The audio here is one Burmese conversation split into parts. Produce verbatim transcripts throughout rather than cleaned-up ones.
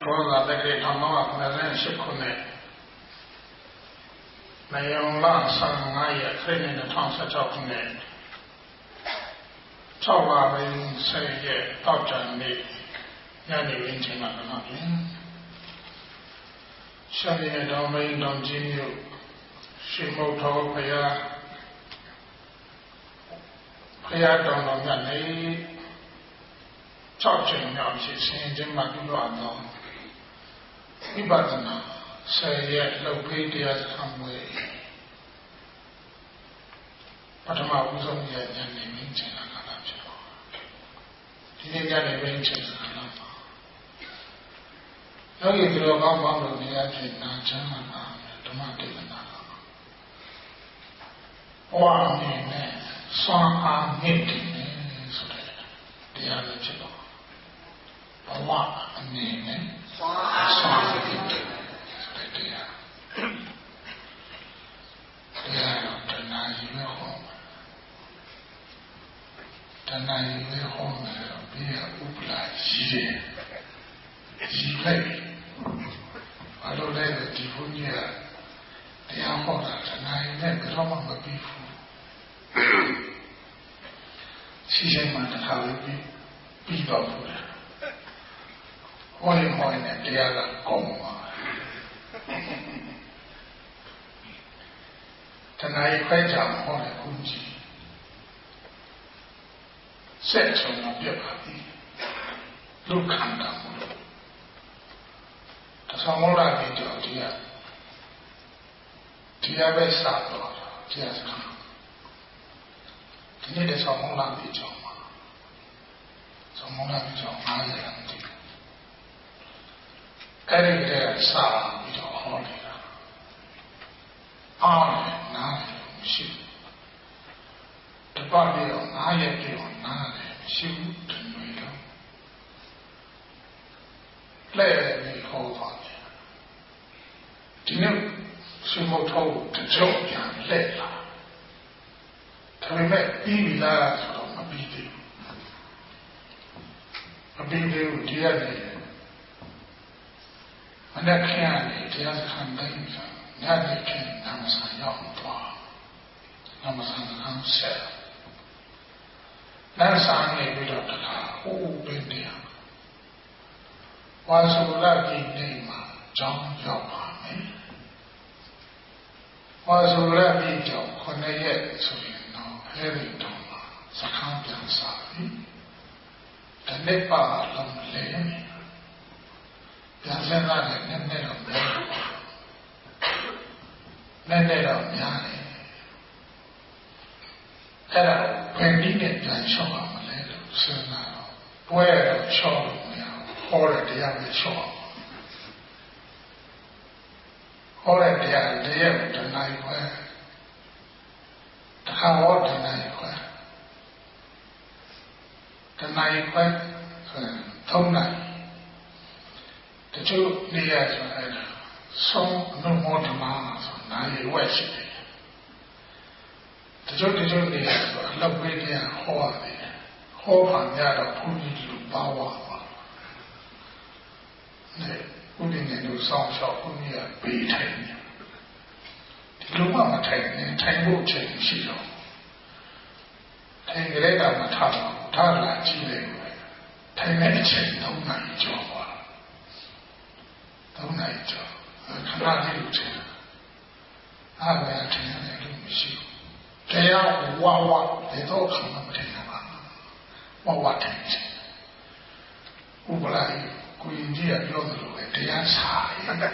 ဘောသာတက္ကရာထောင်ပေါင်းကခုနှစ်ရှစ်ခုနဲ့နိုင်အောင်လဆယ်ငါးရက်ခရစ်နှစ်၂၀၁၆ခုနဲ့၆လပိုင်းဆယ်ရက်တောက်ကြံနေ့ညနေဝန်းကျင်မှာတော့ပြင်ရှမ်းပြည်နယ်တောင်ပိုင်းတောင်ကြီးမြို့ရှိမုတ်တော်ဘုရားဘုရားတော်တော်မြတ်နေ၆ချိန်မြောက်ရှိဆင်ခြင်းမှာပြုလုပ်အောင်ဝိပဿနာဆယ်ရက်လောက်ဖေးတရားစခန်းဝေးပထမဦးဆုံးရညနေမင်းချိန်လာတာဖြစ်တော့ဒီနေ့ညနေမင်းချိန်လာတာယောဂီတို့ကောင်းပေါင်းလို့နေရာချင်းနာချမ်းသာဓမ္မတေသနာဘဝအနေနဲ့စွမ်းအားမြင့်တယ်ဆိုတဲ့တရားလေးဖြစ်တော့ဘဝအနေနဲ့စွမ်းအားစွမ်းအားမြင့်တယ်ဆိုတဲ့တရားတရားတော့တဏှာကြီးပဲဟောတဏှာကြီးပဲဟောမယ်တော့ဘေးကဥပလာကြီးတယ်ကြီးလိုက်ဘာလို့လဲဒီဘုန်းကြီးကတရားဟောတာတဏှာကြီးနဲ့ဘယ်တော့မှမပြီးဘူးရှိချိန်မှာတစ်ခါလေးပြီးပြီးတော့ဘူးဟောရင်ဟောရင်တရားကကောင်းပါတဏှာကြီးခွဲကြမှာဟောတယ်ဘုန်းကြီးဆက်ဆုံးတော့ပြတ်ပါပြီလူခန္ဓာမို့လို့တဆောင်မောလာပြီးတော့ဒီကဒီကပဲစတော့ဒီကစကားဒီနေ့တဆောင်မောလာပြီးတော့မှာဆောင်မောလာပြီးတော့အားရတယ်မသိဘူးအဲ့ဒီကလေးကစပြီးတော့ဟောနေတာအားနဲ့နားတယ်မရှိဘူးတပတ်ပြီးတော့ငါးရက်ပြီးတော့နားတယ်မရှိဘူးတနည်းတော့လဲပြီးဟောပါတယ်ဒီနေ့ရှိမထုတ်တကြောင်ပြန်လဲလာဒါပေမဲ့ပြီးပြီလားဆိုတော့မပြီးသေးဘူးမပြီးသေးဘူးဒီရတယ်မနေ့ကနေ့တရားစခန်းတိုင်းညနေခင်းနာမဆန်ရောက်သွားနာမဆန်ကန်းဆက်နာမဆန်နေပြီးတော့တခါဟိုးပင်တရားဝါဆိုလာကြီးနေမှာကြောင်းရောက်ပါမယ်ဝါဆိုလာကြီးကြောင်းခုနှစ်ရက်ဆိုရင်တော့အဲဒီတော့စခန်းပြန်စားပြီတနေ့ပါလုံးလေပြန်ဆက်လာတယ်နည်းနည်းတော့နည်းနည်းတော့များတယ်အဲ့ဒါဘယ်နည်းနဲ့ပြန်လျှော့ပါမလဲလို့စဉ်းစားတော့ပွဲတော့လျှော့လို့မရဘူးဟောတဲ့တရားပဲလျှော့ဟောတဲ့တရားတရားတဏှာကြီးပဲတခါဟောတဏှာကြီးပဲတဏှာကြီးပဲဆိုရင်သုံးနိုင်တချို့နေရာဆိုအဲ့ဒါဆုံးအနုမောဒနာဆိုနာရီဝက်ရှိတယ်တချို့တချို့နေရာဆိုအလောက်ပေးတရားဟောရတယ်ဟောပါကြတော့ဘုန်းကြီးလူပါဝါပါနဲ့ဘုန်းကြီးတို့ဆောင်းလျှောက်ဘုန်းကြီးကပေးထိုင်တယ်ဒီလိုမှမထိုင်နဲ့ထိုင်ဖို့ချိန်ရှိတော့ထိုင်ကြတဲ့ကမှထားတော့ထားလာကြည့်လိုက်ထိုင်တဲ့အချိန်သုံးနာရီကျော်ပါသုံးနာရီကျော်ခဏလေးလို့ထင်တယ်အားပဲထင်တယ်လို့မရှိဘူးတရားဝါဝါဒီတော့ခံမထင်ပါဘူးဝါဝါထင်တယ်ဥပလာကိုရင်ကြီးကပြောသလိုပဲတရားစား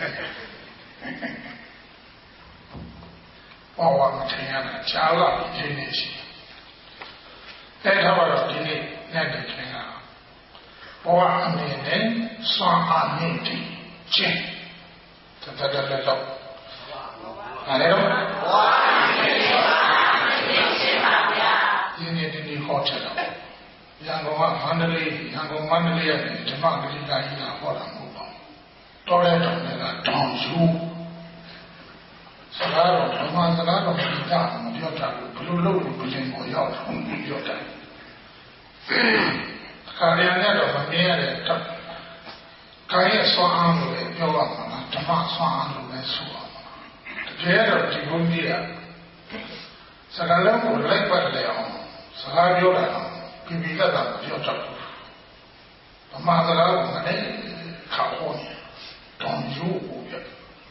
ဝါဝါမထင်ရတာကြားလာပြီးခြင်းနေရှိတယ်အဲဒါတော့ဒီနေ့နဲ့တည်းထင်တာဘဝအနေနဲ့စွမ်းအားမြင့်တယ်ချင်းတတတတတော့အဲ့တော့ဘဝအနေနဲ့စွမ်းအားမြင့်ခြင်းပါဗျာဒီနေ့ဒီနေ့ဟောချက်တော့ရန်ကုန်ကမန္တလေးရန်ကုန်မန္တလေးရဲ့ဓမ္မဂရိတာကြီးကဟောတာမဟုတ်ပါဘူးတော်တဲ့တော်တွေကတောင်ယူစကားတော့ဓမ္မစကားတော့မပြောတာမပြောတာဘူးဘယ်လိုလုပ်လို့ဘယ်ရင်ကိုရောက်တော့မပြောတာခါရရနဲ့တော့မမြင်ရတဲ့ခကာယဆွမ်းအားလို့ပဲပြောရမှာလားဓမ္မဆွမ်းအားလို့ပဲဆိုရမှာတကယ်တော့ဒီဘုန်းကြီးကစကားလုံးကိုလိုက်ပတ်လေအောင်စကားပြောတာပြပြတတ်တာပြောတတ်ဘူးဗမာစကားကိုလည်းခါဟောနေတောင်ယူကိုပြ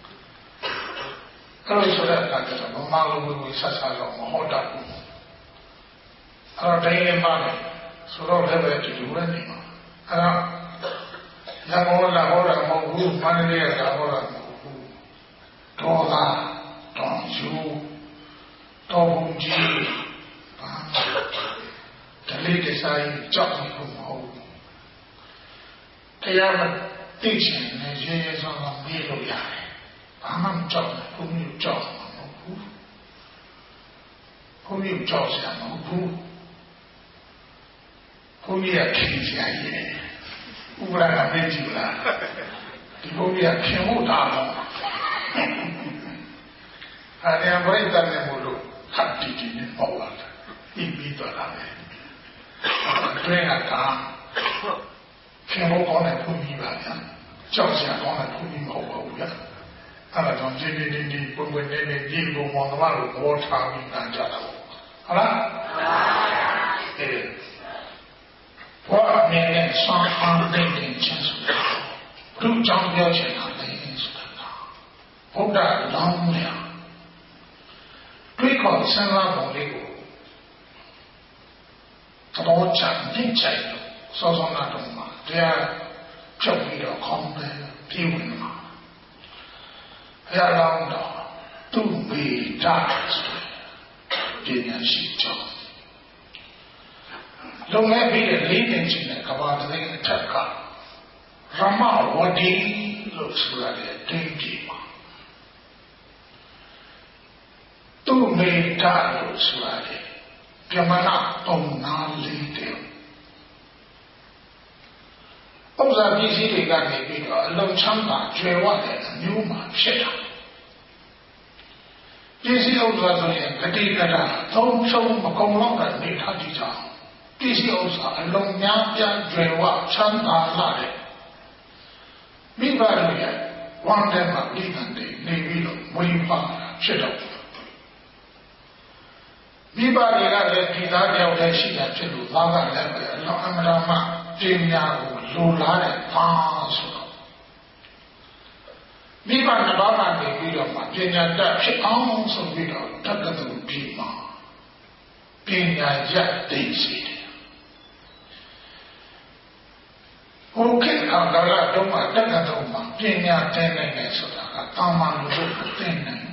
အဲ့လိုဆိုတဲ့အခါကျတော့ဗမာလိုကိုဆက်စားတော့မဟုတ်တတ်ဘူးအဲ့တော့တိုင်းနေပါလေဆိုတော့လည်းပဲဒီလိုပဲနေမှာအဲ့တော့ရမောလာဟောတာမဟုတ်ဘူးမန္တလေးကဟောတာမဟုတ်ဘူးဒေါ်လာတောင်ယူတော်ဘုံကြီးဘာတလေးတဆိုင်ကြောက်လို့မဟုတ်ဘူးတရားမသိချင်နဲ့ရေရေဆောင်ဆောင်ပြေးလို့ရတယ်ဘာမှမကြောက်ဘူးဘုံကြီးကြောက်မှာမဟုတ်ဘူးဘုံကြီးကြောက်စရာမဟုတ်ဘူးဘုံကြီးကခင်စရာကြီးဥပဒေကမကြည့်လားဒီဘုံကြီးကခင်ဖို့တာတော့အဲ့ဒါဘယ်တမ်းလဲမလို့ခပ်တီတီနဲ့ပေါ့လာတယ်ဒီပြီးတော့လာတယ်တွင်းကကားခင်ဖို့ကောင်းတဲ့ဘုံကြီးပါဗျာကြောက်စရာကောင်းတဲ့ဘုံကြီးမဟုတ်ပါဘူးဗျာအဲ့ဒါကြောင့်ဒီဒီဒီဒီပုံပုံနေနေဒီဘုံမောင်သမားတို့ဘောထားပြီးနားကြတာပေါ့ဟုတ်လားအေးဘောအနေနဲ့ဆောင်းအောင်တဲ့တင်ချင်းဆိုတာဘုကြောင့်ပြောချင်တာလေဆိုတာဘုရားလောင်းမြတ်တွေးခေါ်စဉ်းစားပုံလေးကိုတော့ချန်သိချင်လို့စောစောနာတော့မှာတရားချုပ်ပြီးတော့ခေါင်းပဲပြေးဝင်မှာဘုရားလောင်းတော့သူ့မိတာဆိုပညာရှိကြောင့်လုံငယ်ပြီးတဲ့လေးတင်ချင်းတဲ့ကဘာတည်းအထက်ကရမဝတိလို့ဆိုရတဲ့ဒိဋ္ဌိမှာသူ့မိတာလို့ဆိုရတယ်ပြမနာပုံနာလေးတဲ့ဥစ္စာပစ္စည်းတွေကနေပြီးတော့အလုံးချမ်းသာကျွယ်ဝတဲ့အမျိုးမှဖြစ်တာပစ္စည်းဥစ္စာဆိုရင်ဂတိကတာသုံးဆုံးမကုန်တော့တဲ့နေထားကြည့်ကြအောင်ပစ္စည်းဥစ္စာအလုံးများပြားကျွယ်ဝချမ်းသာလာတဲ့မိဘတို့ရဲ့ဝမ်းထဲမှာပြည်ခံတယ်နေပြီးတော့ဝိပါဖြစ်တော့မိဘတွေကလည်းဒီသားတယောက်တည်းရှိတာဖြစ်လို့သားကလည်းပဲအလောင်းအမရမပညာကိုလိုလားတဲ့ပါဆိုတော့မိဘနှစ်ပါးကနေပြီးတော့မှပညာတတ်ဖြစ်အောင်ဆိုပြီးတော့တက္ကသိုလ်ပြီးမှပညာရပ်သိစေတယ်ဟိုခေတ်အခါကတော့မှတက္ကသိုလ်မှာပညာသင်နိုင်တယ်ဆိုတာကတာမန်လူတို့သင်နိုင်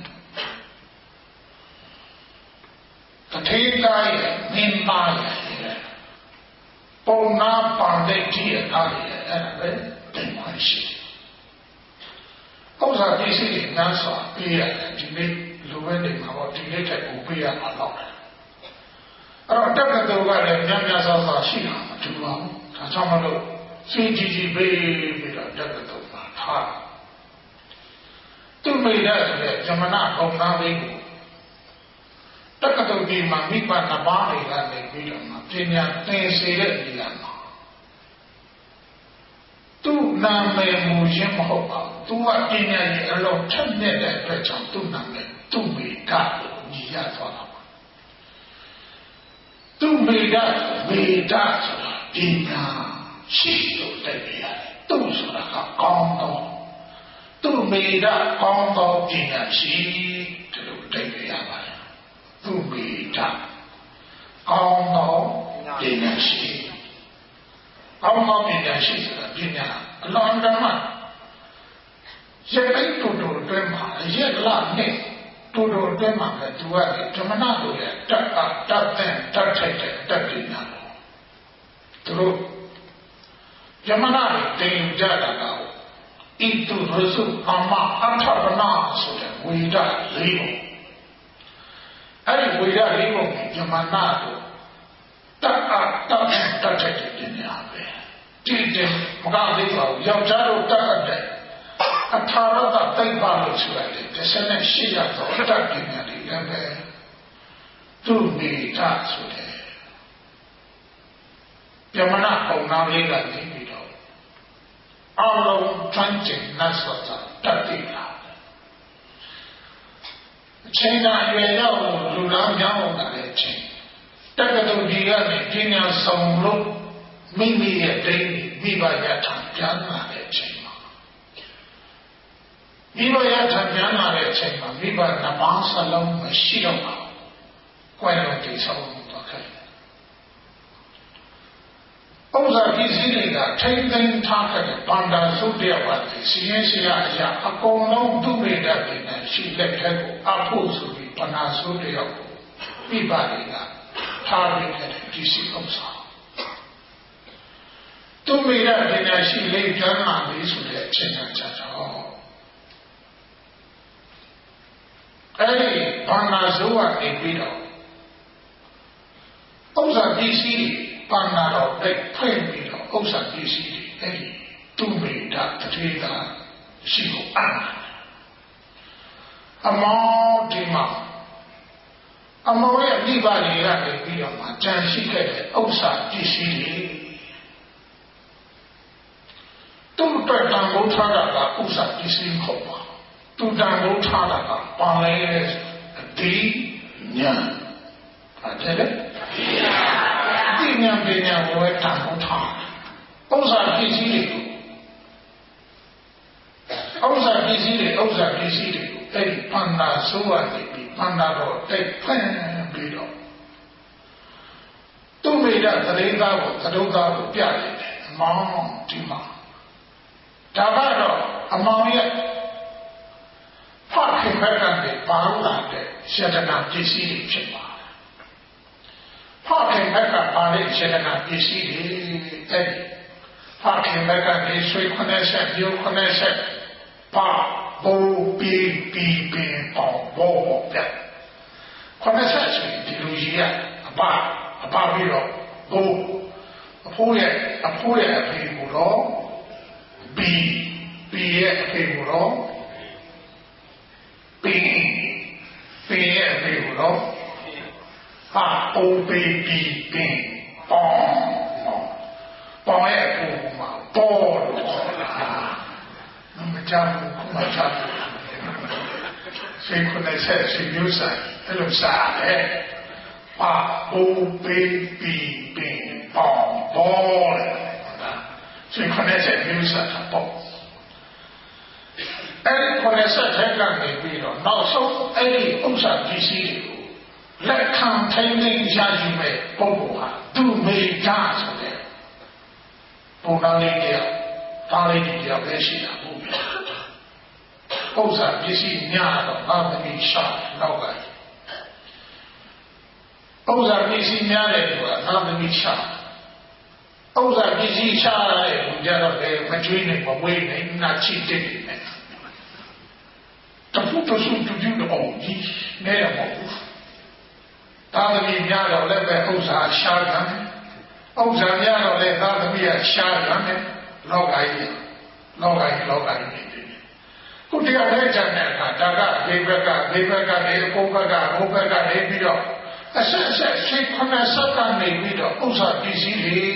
တထေးသားရဲ့မင်းသားရဲ့ပုံနာပန်တဲ့ကြီးရဲ့အားရဲ့အဲ့ဒါပဲတင်ပါရှိဥစ္စာပစ္စည်းတွေနန်းစွာပေးရတယ်ဒီနေ့လူပဲနေမှာပေါ့ဒီနေ့တက်ကိုပေးရမှာတော့အဲ့တော့တက္ကသိုလ်ကလည်းများများစွာစွာရှိတာမတူပါဘူးဒါကြောင့်မလို့စီကြီးကြီးပေးပြီးတော့တက္ကသိုလ်မှာထားသူ့မိသားစုရဲ့ဇမနာပုံနာလေးကိုတက္ကသိုလ်ဒီမှာမိဘနှစ်ပါးတွေကနေပြီးတော့မှပညာသင်စေတဲ့နေရာမှာသူ့နာမည်မူခြင်းမဟုတ်ပါဘူးသူကပညာရဲ့အလုံးထက်မြက်တဲ့အတွက်ကြောင့်သူ့နာမည်သူ့မိသားလို့ညီရသွားတာပါသူ့မိသားမိသားဆိုတာပညာရှိလို့တက်ပြရတယ်သူ့ဆိုတာကကောင်းတော့သူ့မိသားကောင်းတော့ပညာရှိတယ်လို့တက်ပြရပါတယ်သူ့မိသားကောင်းတော့ပညာရှိကောင်းတော့ပညာရှိဆိုတာပညာအလွန်တမ်းမှရဲ့အဲ့တူတူအတွင်းမှာရဲ့လာနဲ့တူတူအတွင်းမှာပဲသူကဓမ္မနာတို့ရဲ့တတ်အတတ်တဲ့တတ်ထိုက်တဲ့တတ်ပညာသူတို့ဓမ္မနာတွေတင်ကြတာကဣတုရစုအမအထဗနာဆိုတဲ့ဝိဒလေးပုံအဲ့ဒီဝိဒလေးပုံဓမ္မနာတို့တတ်အတတ်တတ်ထိုက်တဲ့ပညာပဲဒီတဲ့မကလေးပါဘူးယောက်ျားတို့တတ်တဲ့အအထာရတသိပ္ပံလို့ဆိုရတယ်တစ်စနဲ့ရှိရတော့တတ်ပညာတွေလည်းပဲသူ့မိသားဆိုတဲ့ပြမနာပုံနာလေးကနေပြီးတော့အလုံးကျွမ်းကျင်နတ်ဆိုတာတတ်သိလာအချိန်သာရွယ်ရောက်လူလားမြောင်းလာတဲ့အချိန်တက္ကသိုလ်ကြီးကနေပညာဆောင်လို့မိမိရဲ့ဒိဋ္ဌိမိဘရထပြန်လာတဲ့အချိန်မှာမိဘရထပြန်လာတဲ့အချိန်မှာမိဘနှစ်ပါးစလုံးမရှိတော့ပါဘူး။ကွယ်လွန်တိဆောက်တော့ခဲ့တယ်။ဥစ္စာပစ္စည်းတွေကထိမ့်သိမ်းထားခဲ့တဲ့ဗန္ဒာစုတယောက်ပါလေစီရင်စီရအရာအကုန်လုံးသူ့မိတတ်တဲ့ရှိလက်ထက်ကိုအဖို့ဆိုပြီးဗန္ဒာစုတယောက်ကိုမိဘတွေကထားပြီးတဲ့ပစ္စည်းဥစ္စာသူ့မိတတ်တဲ့ရှိလက်ကျမ်းမှာလေးဆိုတဲ့အချိန်ကကြာတော့အဲ့ဒီဗန္ဒာစုကနေပြီးတော့ဥစ္စာပစ္စည်းပန္နာတော့တိတ်ဖွင့်ပြီးတော့ဥစ္စာပစ္စည်းတွေအဲ့ဒီသူ့မိတာတတိကရှိကိုအမ်းအမောဒီမှာအမောရဲ့မိဘတွေကနေပြီးတော့မှကြံရှိခဲ့တဲ့ဥစ္စာပစ္စည်းတွေသူ့အတွက်တန်ဖိုးထားတာကဥစ္စာပစ္စည်းဟုတ်ပါသူတန်ဖိုးထားတာကပန်လဲဒီညာအဲ့ဒါလေဒီညာပညာဝဲတန်ဖိုးထားဥစ္စာပစ္စည်းတွေဥစ္စာပစ္စည်းတွေဥစ္စာပစ္စည်းတွေအဲ့ဒီပန္နာဆိုးရတယ်ပြီးပန္နာတော့တိတ်ဖွင့်ပြီးတော့သူ့မိတာသတိသားကိုသတုသားကိုပြတယ်အမောင်းဒီမှာဒါကတော့အမောင်းရဲ့ဖခင်ဘက်ကနေပါလာတဲ့စေတနာပစ္စည်းတွေဖြစ်ပါတယ်ဖခင်ဘက်ကပါတဲ့စေတနာပစ္စည်းတွေအဲ့ဒီဖခင်ဘက်ကနေဆွေခွနဲ့ဆက်ပြုခွနဲ့ဆက်ပါဘူပီပီပင်ပေါဘောဘောပြခွနဲ့ဆက်ဆိုဒီလူကြီးကအပအပပြီးတော့ဘူအဖိုးရဲ့အဖိုးရဲ့အဖေကိုတော့ပီပီရဲ့အဖေကိုတော့ပီပီရဲ့အဖေကိုတော့ဟာဘူပီပီပင်ပေါပေါရဲ့အဖေကိုမှာပေါ်လို့ခေါ်တာမကြဘူးခုမှချတယ်စိတ်ကိုလည်းဆက်စီမျိုးဆိုင်အဲ့လိုစားတယ်ပါဘူပီပီပင်ပေါပေါ်စိတ်ကိုလည်းဆက်မျိုးဆိုင်ပေါ့အဲ့ဒီကိုလည်းဆက်တဲ့ကနေပြီးတော့နောက်ဆုံးအဲ့ဒီဥစ္စာပစ္စည်းတွေကိုလက်ခံထိန်းသိမ်းရယူမဲ့ပုဂ္ဂိုလ်ဟာသူမေဓာဆိုတဲ့ပုံနာလေးတယောက်ဒါလေးတယောက်ပဲရှိတာဟုတ်ပြီဥစ္စာပစ္စည်းများတော့ငါမင်းရှာနောက်ကဥစ္စာပစ္စည်းများတဲ့သူကငါမင်းရှာဥစ္စာပစ္စည်းရှာတဲ့လူကြတော့လေမကျွေးနိုင်မဝေးနိုင်နာချစ်တဲ့နေတပူတဆူတူတူတော့ဒီနေရမဟုတ်သာသမီများတော့လည်းပဲဥစ္စာရှားတယ်ဥစ္စာများတော့လည်းသာသမီကရှားတယ်လောကကြီးလောကကြီးလောကကြီးနေတယ်ခုတရားလဲကြတဲ့အခါဒါကဒီဘက်ကဒီဘက်ကနေအပေါ်ဘက်ကဘိုးဘက်ကနေပြီးတော့အဆက်အဆက်စိတ်ခဏစက်ကနေပြီးတော့ဥစ္စာပစ္စည်းတွေ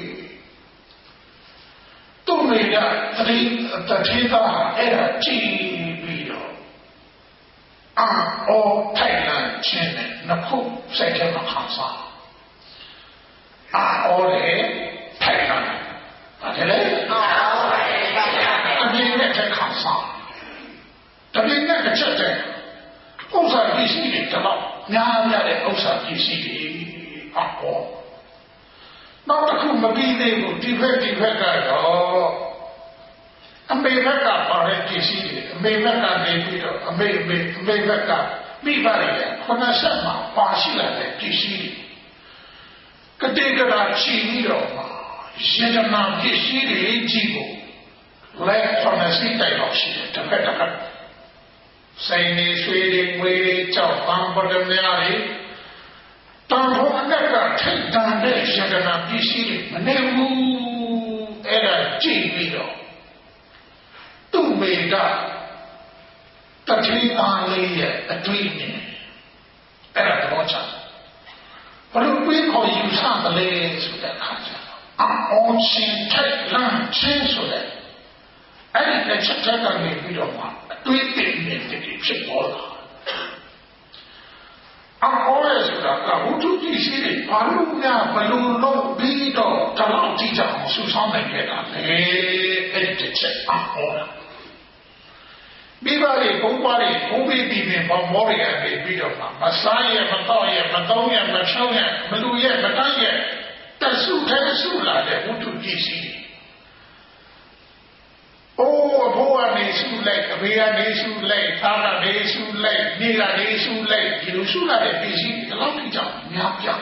သူ့မိကသတိတတိသားအဲ့ဒါကြည့်ပြီးတော့အာအော်ထိုင်လာခြင်းနဲ့နှစ်ခုစိတ်ထဲမှာခံစားအာအော်လေထိုင်လာတယ်လေအာအော်လေအပြင်းနဲ့ထက်ခံစားတပြင်းနဲ့တစ်ချက်တည်းဥစ္စာပစ္စည်းတွေတော့များများတဲ့ဥစ္စာပစ္စည်းတွေအာအော်နောက်တစ်ခုမပြီးသေးဘူးဒီဘက်ဒီဘက်ကတော့အမေဘက်ကပါတဲ့ပစ္စည်းတွေအမေဘက်ကနေပြီးတော့အမေအမေအမေဘက်ကမိဘတွေခုနဆက်မှာပါရှိလာတဲ့ပစ္စည်းတွေကတိကရာချီပြီးတော့ရှင်ကြမှာပစ္စည်းတွေကြည့်ဖို့လဲခုနစိတ်တိုက်တော့ရှိတယ်တစ်ဖက်တစ်ဖက်ဆိုင်နေဆွေးတွေငွေတွေကြောက်ပန်းပဒများတွေတန်ဖိုးအနက်ကထိတ်တန်တဲ့ရှင်ကြမှာပစ္စည်းတွေမနေဘူးအဲ့ဒါကြည့်ပြီးတော့သူ့မိကတတိသားလေးရဲ့အတွေ့အမြင်အဲ့ဒါတော့ချာဘလို့ပြီးခေါ်ယူဆမလဲဆိုတဲ့အခါကျတော့အောင်းချင်းထိုက်လမ်းချင်းဆိုတဲ့အဲ့ဒီတစ်ချက်ချက်ကနေပြီးတော့မှအတွေးသိနေတဲ့ဖြစ်ပေါ်လာအော်ရဆိုတာကဝတ္ထုပစ္စည်းတွေဘာလို့များဘလို့လို့ပြီးတော့တလောက်ကြည့်ကြအောင်ဆူဆောင်းနိုင်ခဲ့တာလေအဲ့ဒီတစ်ချက်အော်မိဘတွေဘုံပွားတွေဘုံပြီးပြီးပြင်ပေါမောတွေကနေပြီးတော့မှမစားရမတော့ရမတော့ရမချောင်းရမလူရမတတ်ရတဆုထဲဆုလာတဲ့ဝတ္ထုပစ္စည်းအိုးဘိုးကနေဆုလိုက်အဖေကနေဆုလိုက်သားကနေဆုလိုက်မိကနေဆုလိုက်ဒီလိုဆုလာတဲ့ပစ္စည်းဒီလောက်ကြောင့်များပြ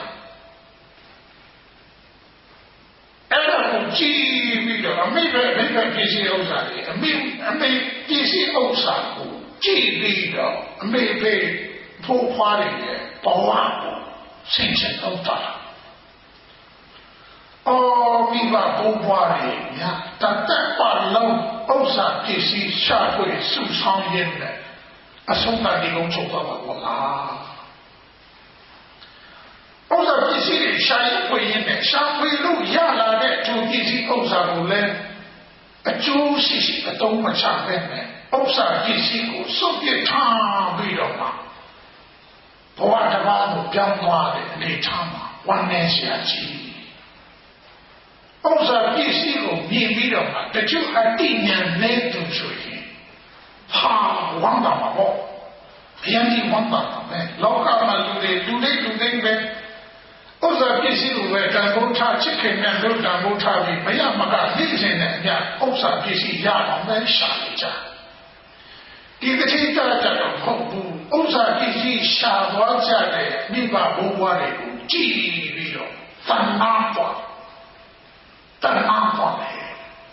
အဲ့ဒါကိုကြည့်ပြီးတော့အမိပဲအမိပဲပစ္စည်းဥစ္စာတွေအမိအမိပစ္စည်းဥစ္စာကိုကြည့်ပြီးတော့အမိပဲဖိုးဖွားတွေရဲ့ဘဝကိုဆင်ခြင်တော့တာအော်မိဘဘုံဘွားတွေညာတတ်ပါလုံးဥစ္စာပစ္စည်းရှာဖွေစုဆောင်ရင်းနဲ့အဆုံးသတ်ဒီကုန်းချုပ်သွားပါဘောလားဥစ္စာပစ္စည်းတွေရှာဖွေရင်းနဲ့ရှာဖွေလို့ရလာတဲ့သူပစ္စည်းဥစ္စာကိုလည်းအကျိုးရှိရှိအသုံးမချပဲနဲ့ဥစ္စာပစ္စည်းကိုစွန့်ပစ်ထားပြီးတော့မှဘဝတစ်ပါးကိုပြောင်းသွားတဲ့အနေထားမှာဝမ်းနည်းစရာကြီးဥစ္စာပစ္စည်းကိုမြင်ပြီးတော့မှတချို့အတိညာနဲ့သူဆိုရင်ဟာဝမ်းသာမှာပေါ့အရင်ကဝမ်းသာမှာပဲလောကမှာလူတွေလူတွေလူတွေပဲဥစ္စာပစ္စည်းကိုပဲတန်ဖိုးထားချစ်ခင်တဲ့လို့တန်ဖိုးထားပြီးမရမကနှိမ့်စင်တဲ့အများဥစ္စာပစ္စည်းရအောင်ပဲရှာနေကြဒီတစ်ချိန်ကြာကြတော့မဟုတ်ဘူးဥစ္စာပစ္စည်းရှာသွားကြတဲ့မိဘဘိုးဘွားတွေကိုကြည်ပြီးတော့သံနာပေါ်တဏှာပေါ်တယ်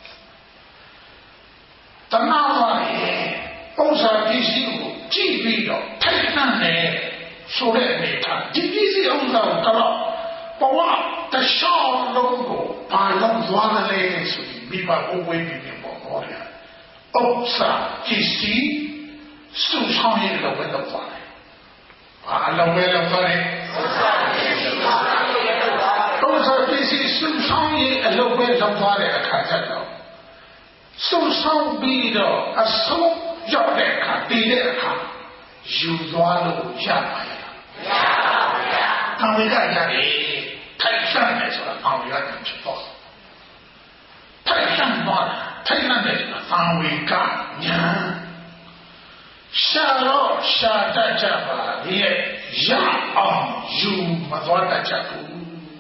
တဏှာပေါ်တယ်ဥစ္စာပစ္စည်းကိုကြည့်ပြီးတော့ထိုက်နှံ့တယ်ဆိုတဲ့အနေထားဒီပစ္စည်းဥစ္စာကိုတော့ဘဝတခြားလုံးကိုဘာလို့သွားတယ်လဲဆိုပြီးမိဘဘိုးဘွားတွေပြန်ပေါ်တော့တယ်ဥစ္စာပစ္စည်းစုဆောင်ရလို့ပဲတော့ပါတယ်ဘာလို့ပဲလို့ပါတယ်ဥစ္စာပစ္စည်းစုဆောင်ရဥစ္စာပစ္စည်းစုဆောင်ရအလုပ်ပဲလုပ်သွားတဲ့အခါကျတော့စုဆောင်ပြီးတော့အဆုံးရောက်တဲ့အခါတည်တဲ့အခါယူသွားလို့ရပါရဲ့မရပါဘူးဗျာ။အောင်ရရတယ်ထိုက်ဆံတယ်ဆိုတာအောင်ရတယ်ဖြစ်ပေါ့ထိုက်ဆံပါထိုက်ဆံတယ်ဆိုတာအောင်ဝေကညာရှာတော့ရှာတတ်ကြပါရဲ့ရအောင်ယူမသွားတတ်ကြဘူး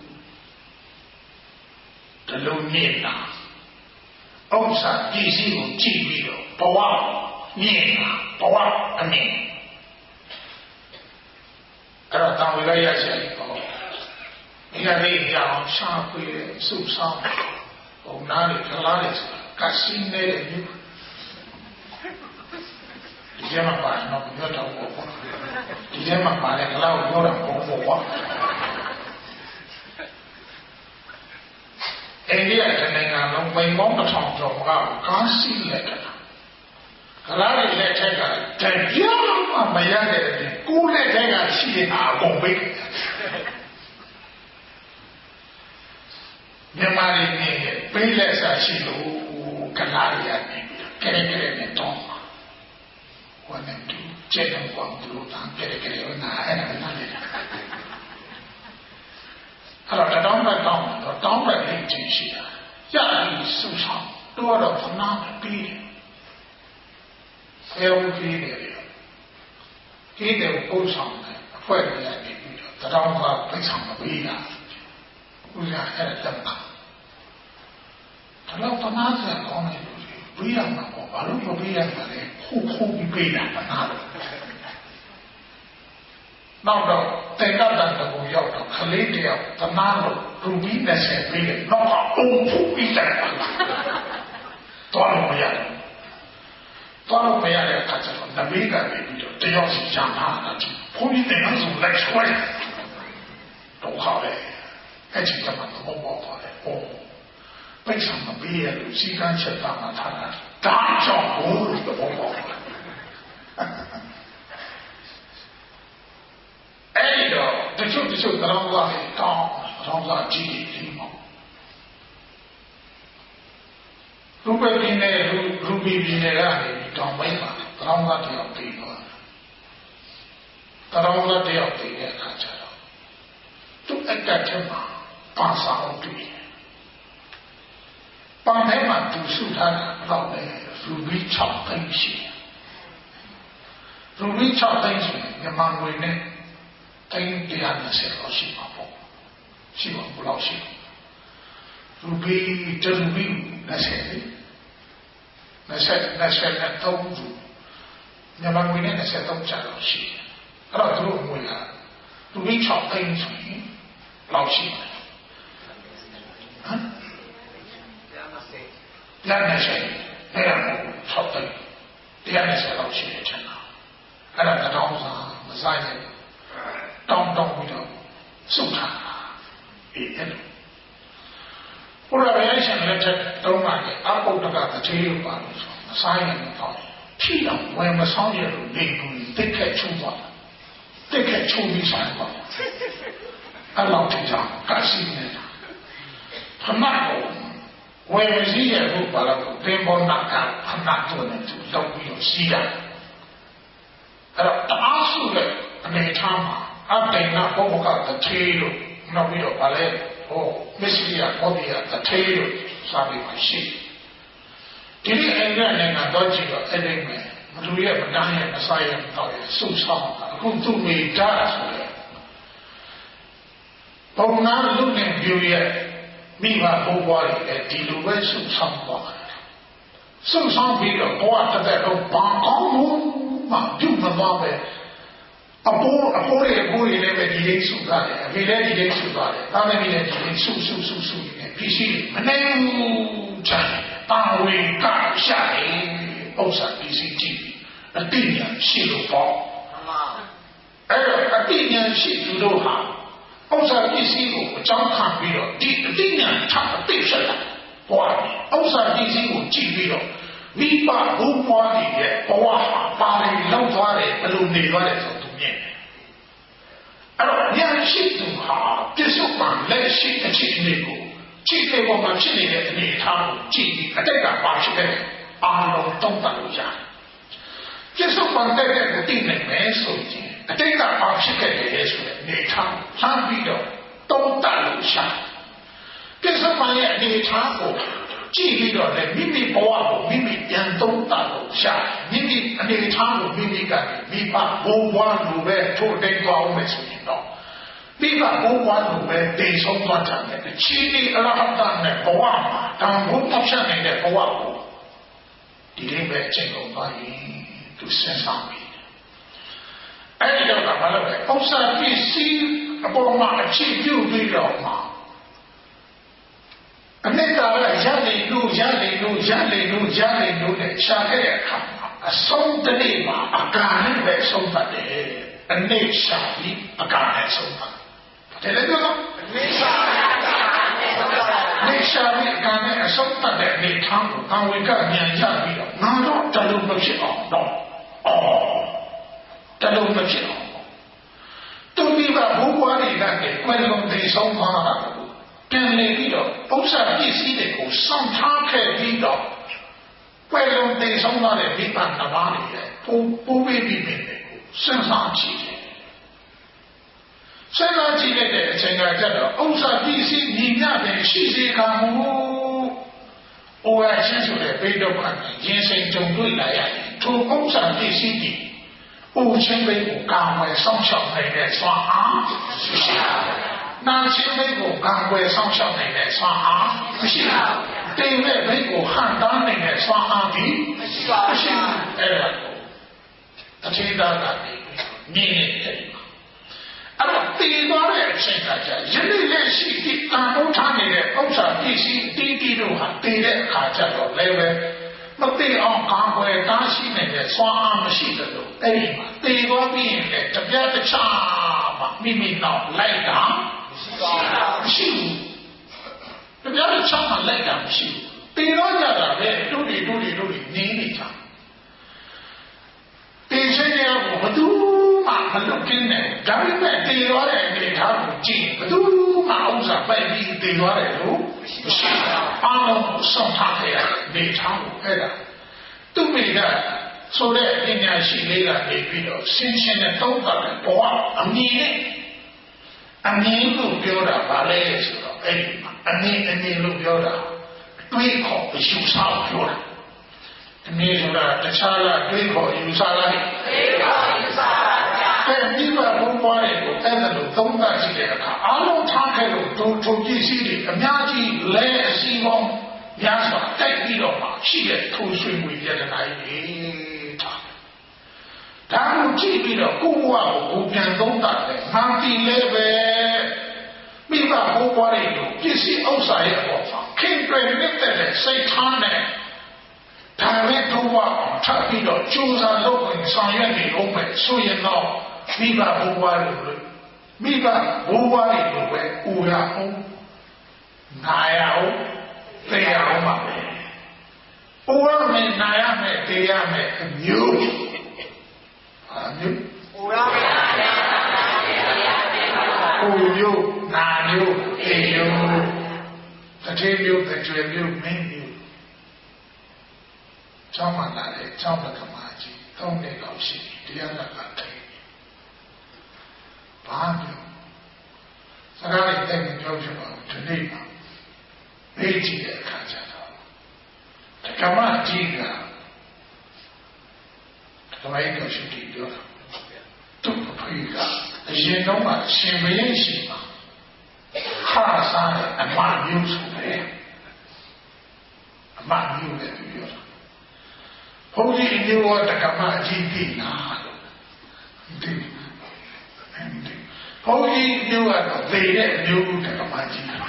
တလုံးနေတာဥစ္စာပစ္စည်းကိုကြည့်ပြီးတော့ဘဝမြင်တာဘဝအမြင်အဲ့တော့တောင်းဝေလိုက်ရချင်ပေါ့ဒီကနေ့ရအောင်ရှာဖွေစုဆောင်ဘုံနာတွေခလားတွေဆိုတာကစီနေတဲ့မြို့ဒီထဲမှာပါတော့ပြောတော့ပေါ့ဒီထဲမှာပါတဲ့ခလားကိုပြောတာပေါ့ပေါ့အိန္ဒိယနိုင်ငံလုံးပိန်ပေါင်းတစ်ထောင်ကျော်ကကားစီးလိုက်တာခလားတွေလက်ထက်ကတပြားမှမရတဲ့အပြင်ကိုယ်လက်ထက်ကရှိနေတာအကုန်ပိတ်မြန်မာတွေနေပိတ်လက်စားရှိလို့ခလားတွေကနေကဲကဲနဲ့တော့ဝမ်းနဲ့တူကျဲတော့ကွာဘလို့တန်းကဲကဲနာအဲ့ဒါနားလေအဲ့တော့တောင်းတဲ့တောင်းတော့တောင်းတဲ့အိမ်ချင်းရှိတာရပြီးစုဆောင်တော့တော့ခဏပြီးတယ်ဆယ်ဦးကြီးတယ်ကြီးတယ်ကိုဆောင်တယ်အဖွဲတွေကနေပြီးတော့တောင်းကပိတ်ဆောင်မပြီးတာဦးရအဲ့ဒါတက်တာတော့တနာစံကောင်းတယ်ပြီးရမှာပေါ့ဘာလို့မပြီးရမှာလဲခုခုပြီးပြီးတာမနာလို့နောက်တော့တေကတန်ကိုရောက်တော့ခလေးတယောက်တနာလို့ရူဘီနဲ့ဆက်ပြီးတော့အုံဖူပြီးတယ်တော့မရတယ်တော့မရတဲ့အခါကျတော့နဘေးကနေပြီးတော့တယောက်စီရမှာတာဘုန်းကြီးတင်အောင်ဆိုလိုက်ဆွဲတော့ခါပဲအဲ့ဒီကမှတော့ဘောပေါ်တယ်ဟောပိတ်ဆောင်မပေးရလို့စီကန်းချက်တာမှထားတာဒါကြောင့်ဘုန်းကြီးတော့ဘောပေါ်အဲ့ဒီတော့တချို့တချို့တောင်းသွားတယ်တောင်းတောင်းသွားကြည့်ပြီးပေါ့ရူပင်းနဲ့ရူဘီပြည်နယ်ကနေတောင်ပိုင်းမှာတရောင်းသားတယောက်ပြီးသွားတရောင်းသားတယောက်ပြီးတဲ့အခါကျတော့သူ့အတ္တထဲမှာပါဆောင်တွေ့ပန်းထဲမှာသူစုထားတာတော့လေရူဘီ၆သိန်းရှိရူဘီ၆သိန်းဆိုမြန်မာငွေနဲ့တိုင်းတရားနဲ့ဆက်လို့ရှိမှာပေါ့ရှိမှာဘယ်လောက်ရှိရူဘီတရူဘီနဲ့ဆက်လေနဲ့ဆက်နဲ့ဆက်နဲ့သုံးသူမြန်မာငွေနဲ့ဆက်သုံးကြတော့ရှိအဲ့တော့သူတို့ငွေကရူဘီ၆သိန်းဆိုရင်လောက်ရှိတယ်ဟမ်တရားနဲ့ဆက်အဲ့ဒါကို၆သိန်းတရားနဲ့ဆက်လောက်ရှိတယ်ထင်တာအဲ့ဒါတောင်းစားမဆိုင်နဲ့တောင်းတောင်းပြီးတော့စုထားတာအေးအဲ့လိုဘုရားရဲ့ရှင်လက်ထက်တုံးကနေအပုဒ္ဒကတတိယပါလို့ဆိုမဆိုင်ရင်တော့ဖြီးတော့ဝယ်မဆောင်ရလို့နေဘူးတိတ်ခက်ချုံသွားတိတ်ခက်ချုံပြီးဆိုင်ပါအဲ့လောက်ထိကြောင့်ကရှိနေတာခမတော်ဝယ်စည်းရဖို့ပါတော့သင်္ဘောနာကခဏတော့နေသူလောက်ပြီးတော့စီးတာအဲ့တော့တအားစုတဲ့အနေထားမှာအတိန်နာဘုဘကတထေးလို့နောက်ပြီးတော့ဗာလဲဟိုမစ္စရိယဘောဓိယတထေးလို့စာပေမှာရှိဒီနေ့အင်္ဂလိပ်နိုင်ငံတော့ကြည့်တော့အဲ့ဒီမှာမလူရဲ့မတန်းရဲ့မဆိုင်ရဲ့တော့စုဆောင်တာအခုသူ့မိသားဆိုရယ်ပုံနာလူနဲ့ပြူရဲ့မိဘဘိုးဘွားတွေလည်းဒီလိုပဲစုဆောင်သွားတယ်စုဆောင်ပြီးတော့ဘဝတစ်သက်လုံးဘာကောင်းလို့မှပြုမသွားပဲအပိုးအပိုးရဲ့အပိုးတွေလည်းပဲဒီလေးစုသွားတယ်အဖေလည်းဒီလေးစုသွားတယ်တာမန်ကြီးလည်းဒီလေးစုစုစုစုနေတယ်ဖြစ်ရှိမနေဘူးချမ်းတာဝေကရှာတယ်ဥစ္စာပစ္စည်းကြည့်အတိညာရှိလို့ပေါ့အဲ့တော့အတိညာရှိသူတို့ဟာဥစ္စာပစ္စည်းကိုအကြောင်းခံပြီးတော့ဒီအတိညာထပ်အသိဖြစ်လာဟောဥစ္စာပစ္စည်းကိုကြည့်ပြီးတော့မိဘဘုံပွားနေတဲ့ဘဝဟာပါရင်လောက်သွားတယ်ဘယ်လိုနေသွားတယ်ဆိုသူမြင်တယ်အဲ့တော့ဉာဏ်ရှိသူဟာပြစ္ဆုတ်ပံလက်ရှိအခြေအနေကိုကြည့်တဲ့ပေါ်မှာဖြစ်နေတဲ့အနေအထားကိုကြည့်ပြီးအတိတ်ကပါဖြစ်တဲ့အာလုံးတုံးတလို့ရတယ်ပြစ္ဆုတ်ပံတဲ့တဲ့ကိုသိနိုင်မယ်ဆိုရင်အတိတ်ကပါဖြစ်ခဲ့တယ်ဆိုတဲ့အနေအထားကိုလှမ်းပြီးတော့တုံးတလို့ရှာပြစ္ဆုတ်ပံရဲ့အနေအထားကိုကြည့်ပြီးတော့လည်းမိမိဘဝကိုမိမိပြန်သုံးသပ်လို့ရှာမိမိအနေအထားကိုမိမိကမိဘဘုံဘွားလိုပဲထိုးတိတ်သွားအောင်မယ်ဆိုရင်တော့မိဘဘုံဘွားလိုပဲတိတ်ဆုံးသွားကြတယ်အချင်းဒီအရဟတနဲ့ဘဝမှာတန်ဖို့တောက်ချက်နေတဲ့ဘဝကိုဒီလေးပဲအချိန်ကုန်သွားရင်သူစဉ်းစားပြီးအဲ့ဒီတော့ကဘာလို့လဲဥစ္စာပစ္စည်းအပေါ်မှာအခြေပြုပြီးတော့မှာအနှစ်သာရရနေလို့ရနေလို့ရနေလို့ရနေလို့နဲ့ရှာခဲ့တဲ့အခါမှာအဆုံးတနေ့မှာအကာနဲ့ပဲဆုံးပတ်တယ်အနိစ္စပြီးအကာနဲ့ဆုံးပတ်တယ်လေတော့အနိစ္စအကာနဲ့ဆုံးပတ်အနိစ္စပြီးအကာနဲ့အဆုံးပတ်တဲ့အနေထားကိုအဝိကဉာဏ်ရပြီးတော့ငါတော့တလုံးမဖြစ်အောင်တော့အော်တလုံးမဖြစ်အောင်သူမိဘဘိုးဘွားတွေကလည်းကွယ်လွန်သေဆုံးသွားတာပြန်နေပြီးတော့ဥစ္စာပစ္စည်းတွေကိုစောင့်ထားခဲ့ပြီးတော့ကွယ်လွန်သေဆုံးသွားတဲ့မိဘတစ်ပါးတွေလည်းပိုးပိုးပြီးပြီးပြီးစဉ်းစားကြည့်တယ်စဉ်းစားကြည့်လိုက်တဲ့အချိန်ကကျတော့ဥစ္စာပစ္စည်းညီမျှတယ်ရှိစေကမူအိုရချင်းဆိုတဲ့ဘေးဒုက္ခနဲ့ရင်ဆိုင်ကြုံတွေ့လာရရင်ထိုဥစ္စာပစ္စည်းတွေအိုချင်းဘေးကိုကာဝယ်ဆောင်ရှောက်နိုင်တဲ့စွမ်းအားရှိတယ်နာချင်းဘိတ်ကိုကံွယ်ဆောင်ရှောက်နိုင်တဲ့ဆွမ်းအားမရှိဘူး။တိမ်မဲ့ဘိတ်ကိုဟန်တားနိုင်တဲ့ဆွမ်းအားဒီမရှိပါဘူး။အဲ့ဒါကိုအထေသားကနေမြင်နေတယ်။အဲ့တော့တည်သွားတဲ့အချိန်ကကြာယနေ့လက်ရှိဒီတန်ဖိုးထားနေတဲ့ဥစ္စာပစ္စည်းတီးတီးတို့ဟာတည်တဲ့အခါကျတော့လည်းပဲမတည်အောင်ကံွယ်တားရှိနိုင်တဲ့ဆွမ်းအားမရှိတယ်လို့အဲ့ဒီမှာတည်သွားပြီးရင်လည်းတပြတ်တခြားမှမိမိတော့လိုက်တာမရှိဘူးတပြားတစ်ချောင်းမှလိုက်တာမရှိဘူးတေတော့ကြတာပဲတို့တွေတို့တွေတို့တွေနင်းနေကြတေချင်းတွေကဘယ်သူမှမလွတ်ကင်းနဲ့ဒါပေမဲ့တေရောတဲ့အနေထားကိုကြည့်ဘယ်သူမှဥစ္စာပိုက်ပြီးတေရောတယ်လို့မရှိဘူးအားလုံးစောင့်ထားခဲ့ရတဲ့အနေထားကိုအဲ့ဒါသူ့မိကဆိုတဲ့ပညာရှိလေးကနေပြီးတော့ရှင်းရှင်းနဲ့သုံးသပ်တယ်ဘဝအမြင်နဲ့အမြင်လို့ပြောတာဗာလဲဆိုတော့အဲ့ဒီမှာအမြင်အမြင်လို့ပြောတာတွေးခေါ်အယူဆပြောတာအမြင်ဆိုတာတခြားလားတွေးခေါ်အယူဆလားတွေးခေါ်အယူဆပါဗျာအဲ့ဒီမှာဘုံပွားတွေကိုအဲ့ဒါလို့သုံးသပ်ကြည့်တဲ့အခါအလုံးထားခဲ့လို့ဒုထုပစ္စည်းတွေအများကြီးလဲအစီပေါင်းများစွာတိုက်ပြီးတော့မှရှိတဲ့ထိုးဆွေးငွေပြဿနာကြီးထားဒါကိုကြည့်ပြီးတော့ကိုယ့်ဘဝကိုကိုပြန်သုံးသပ်တယ်ငါတီလဲပဲမိဘဘိုးဘွားတွေတို့ပစ္စည်းဥစ္စာရဲ့အပေါ်မှာခင်တွင်နေတဲ့စိတ်ထားနဲ့ဒါနဲ့တော့ထပ်ပြီးတော့ကြိုးစားလုပ်ဝင်ဆောင်ရွက်နေအောင်ပဲဆိုရင်တော့မိဘဘိုးဘွားတွေလို့မိဘဘိုးဘွားတွေလို့ပဲဦးရအောင်နာရအောင်သိရအောင်ပါပဲဦးရမယ်နာရမယ်သိရမယ်အမျိုးအမျိုးဦးရမယ်နာရမယ်သိရမယ်ဦးမျိုးနာမျိုးသိမျိုးတစ်ထည်မျိုးတစ်ကြွယ်မျိုးမင်းမျိုးကျောင်းမှာလာတဲ့ကျောင်းပကမာကြီးသုံးနှစ်လောက်ရှိပြီတရားနာကထိုင်ဘာမျိုးစကားလေးတိတ်မပြောချင်ပါဘူးဒီနေ့မှာသိကြည့်တဲ့အခါကျတော့ဓမ္မကြီးကဓမ္မကြီးတော်ရှိတယ်ပြောတာသူ့ဖေကအရင်တော့ကရှင်မင်းရှိမှာခါစားတဲ့အမမျိုးဆိုတယ်အမမျိုးလည်းပြောတာဘုန်းကြီးအမျိုးကဓမ္မကြီးသိနာလို့ဒီဘုန်းကြီးအမျိုးကတော့သိတဲ့အမျိုးဓမ္မကြီးဓမ္မ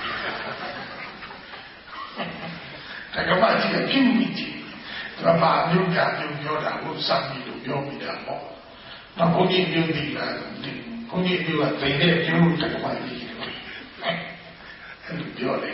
ကြီးကပြင်းပြီးကြည့်ဓမ္မမျိုးကမျိုးပြောတာကိုစပ်ပြီးလို့ပြောမိတာပေါ့တော့ဘုန်းကြီးမျိုးသိလားဒီဘုန်းကြီးမျိုးကသိတဲ့အမျိုးဓမ္မကြီးအဲ့လိုပြောတယ်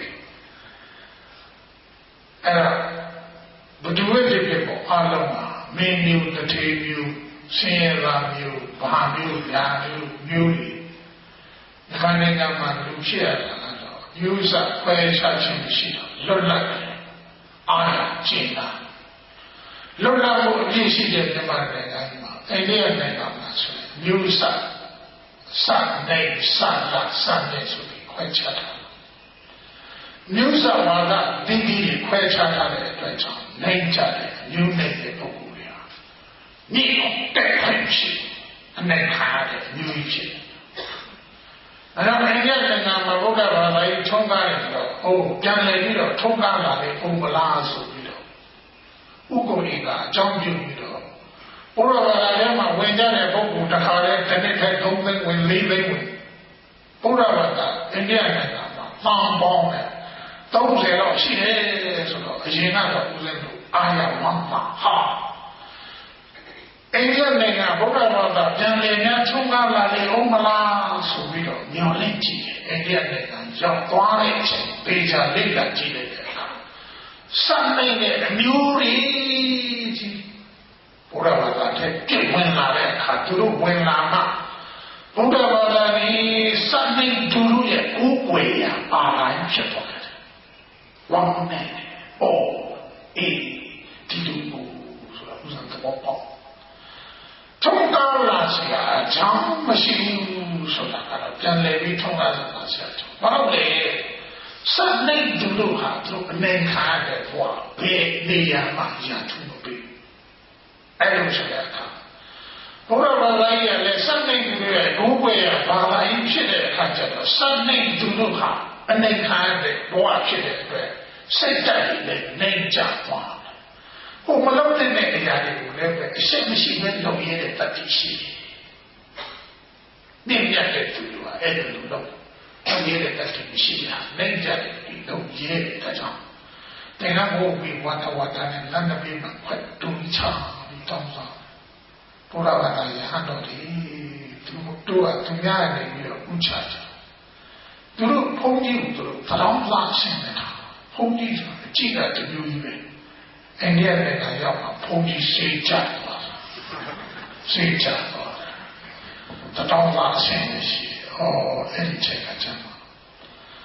အဲ့ဒါဘုဒ္ဓဝိတ္တိဖြစ်ပေါ်အလုံးမှာမင်းမျိုးတစ်ထေမျိုးဆင်းရဲသားမျိုးဘာမျိုးညာမျိုးမျိုးတွေဒီခါနိုင်ငံမှာလူဖြစ်ရတာတော့မျိုးစားခွဲခြားခြင်းရှိတော့လွတ်လပ်တယ်အားရကျင့်တာလွတ်လပ်မှုအပြည့်ရှိတဲ့မြန်မာနိုင်ငံမှာအိန္ဒိယနိုင်ငံမှာဆိုရင်မျိုးစားစတဲ့စလာစတဲ့ဆိုပြီးခွဲခြားတာမျိုးစားဝါဒတိတိခွဲခြားထားတဲ့အတွက်ကြောင့်နိုင်ကြတဲ့မျိုးနေတဲ့ပုဂ္ဂိုလ်တွေဟာဒီတက်ခွင့်ရှိအနေခါတဲ့မျိုးဖြစ်အဲ့တော့အိန္ဒိယနိုင်ငံမှာဗုဒ္ဓဘာသာကြီးထုံးကားတယ်ဆိုတော့ဟိုပြန်လည်ပြီးတော့ထုံးကားလာတဲ့ပုံပလားဆိုပြီးတော့ဥက္ကုဏီကအကြောင်းပြုပြီးတော့ဘုရားဘာသာထဲမှာဝင်ကြတဲ့ပုဂ္ဂိုလ်တစ်ခါတည်းတစ်နှစ်ထဲသုံးသိန်းဝင်လေးသိန်းဝင်ဘုရားဘာသာအိန္ဒိယနိုင်ငံမှာသံပေါင်းတယ်သုံးဆယ်လောက်ရှိတယ်ဆိုတော့အရင်ကတော့ဦးဇင်းတို့အာရဝမ်းသာဟာအိန္ဒိယနိုင်ငံဗုဒ္ဓဘာသာပြန်လည်များထုံးကားလာလေအောင်မလားဆိုပြီးတော့ညှော်လင့်ကြည့်တယ်အိန္ဒိယနိုင်ငံရောက်သွားတဲ့အချိန်ပေချာလေ့လာကြည့်လိုက်တဲ့အခါစံနိုင်တဲ့အမျိုးတွေကြီးဘုရားဘာသာထဲပြည့်ဝင်လာတဲ့အခါသူတို့ဝင်လာမှဘုရားဘာသာကြီးစံနိုင်သူတို့ရဲ့ကိုယ်ွယ်ရာပါတိုင်းဖြစ်သွားတယ်ဝမ်းနဲ့အိုးအေးဒီလိုဆိုတာဥစ္စာတော့ပေါ့ထုံးကားလာစရာအကြောင်းမရှိဘူးဆိုတာကတော့ပြန်လည်ပြီးထုံးကားလာစရာဘာလို့လဲစတဲ့သူတို့ဟာသူအနေခါတဲ့ဘဝဘယ်နေရာမှာရထုံးမပေးအဲ့လိုဆိုတဲ့အခါဘုရားဘာသာရေးလည်းစတဲ့သူတွေရဲ့ဘိုးဘွယ်ရဘာသာရေးဖြစ်တဲ့အခါကျတော့စတဲ့သူတို့ဟာအနေခါတဲ့ဘဝဖြစ်တဲ့အတွက်စိတ်ဓာတ်တွေလည်းနိုင်ကြသွားဟိုမလုပ်တဲ့အရာတွေကိုလည်းပဲအရှိမရှိပဲလုပ်ရတဲ့တတိရှိတယ်။နေရတဲ့သူကအဲ့လိုလုပ်လုပ်ရတဲ့တတိရှိတာနိုင်ကြတယ်ဒီလုပ်ရတဲ့ကြောင့်တင်ကဘုရားဝါသဝါဒနဲ့လမ်းပြေမှာခွတ်တူချာပြီးတောင်းစားဘုရားဘာသာရဟန်းတော်တွေသူတို့ကသူများနေပြီးတော့ဥချကြသူတို့ဘုန်းကြီးတို့တောင်းစားရှင်းနေတာဘုန်းကြီးဆိုတာကြည့်တာတမျိုးကြီးပဲအိန္ဒိယနိုင်ငံရောက်မှာဘုန်းကြီးစိတ်ချသွားစိတ်ချသွားတတောင်းလာဆင်းရှိဟောအဲ့ဒီချက်ကချမ်းပါ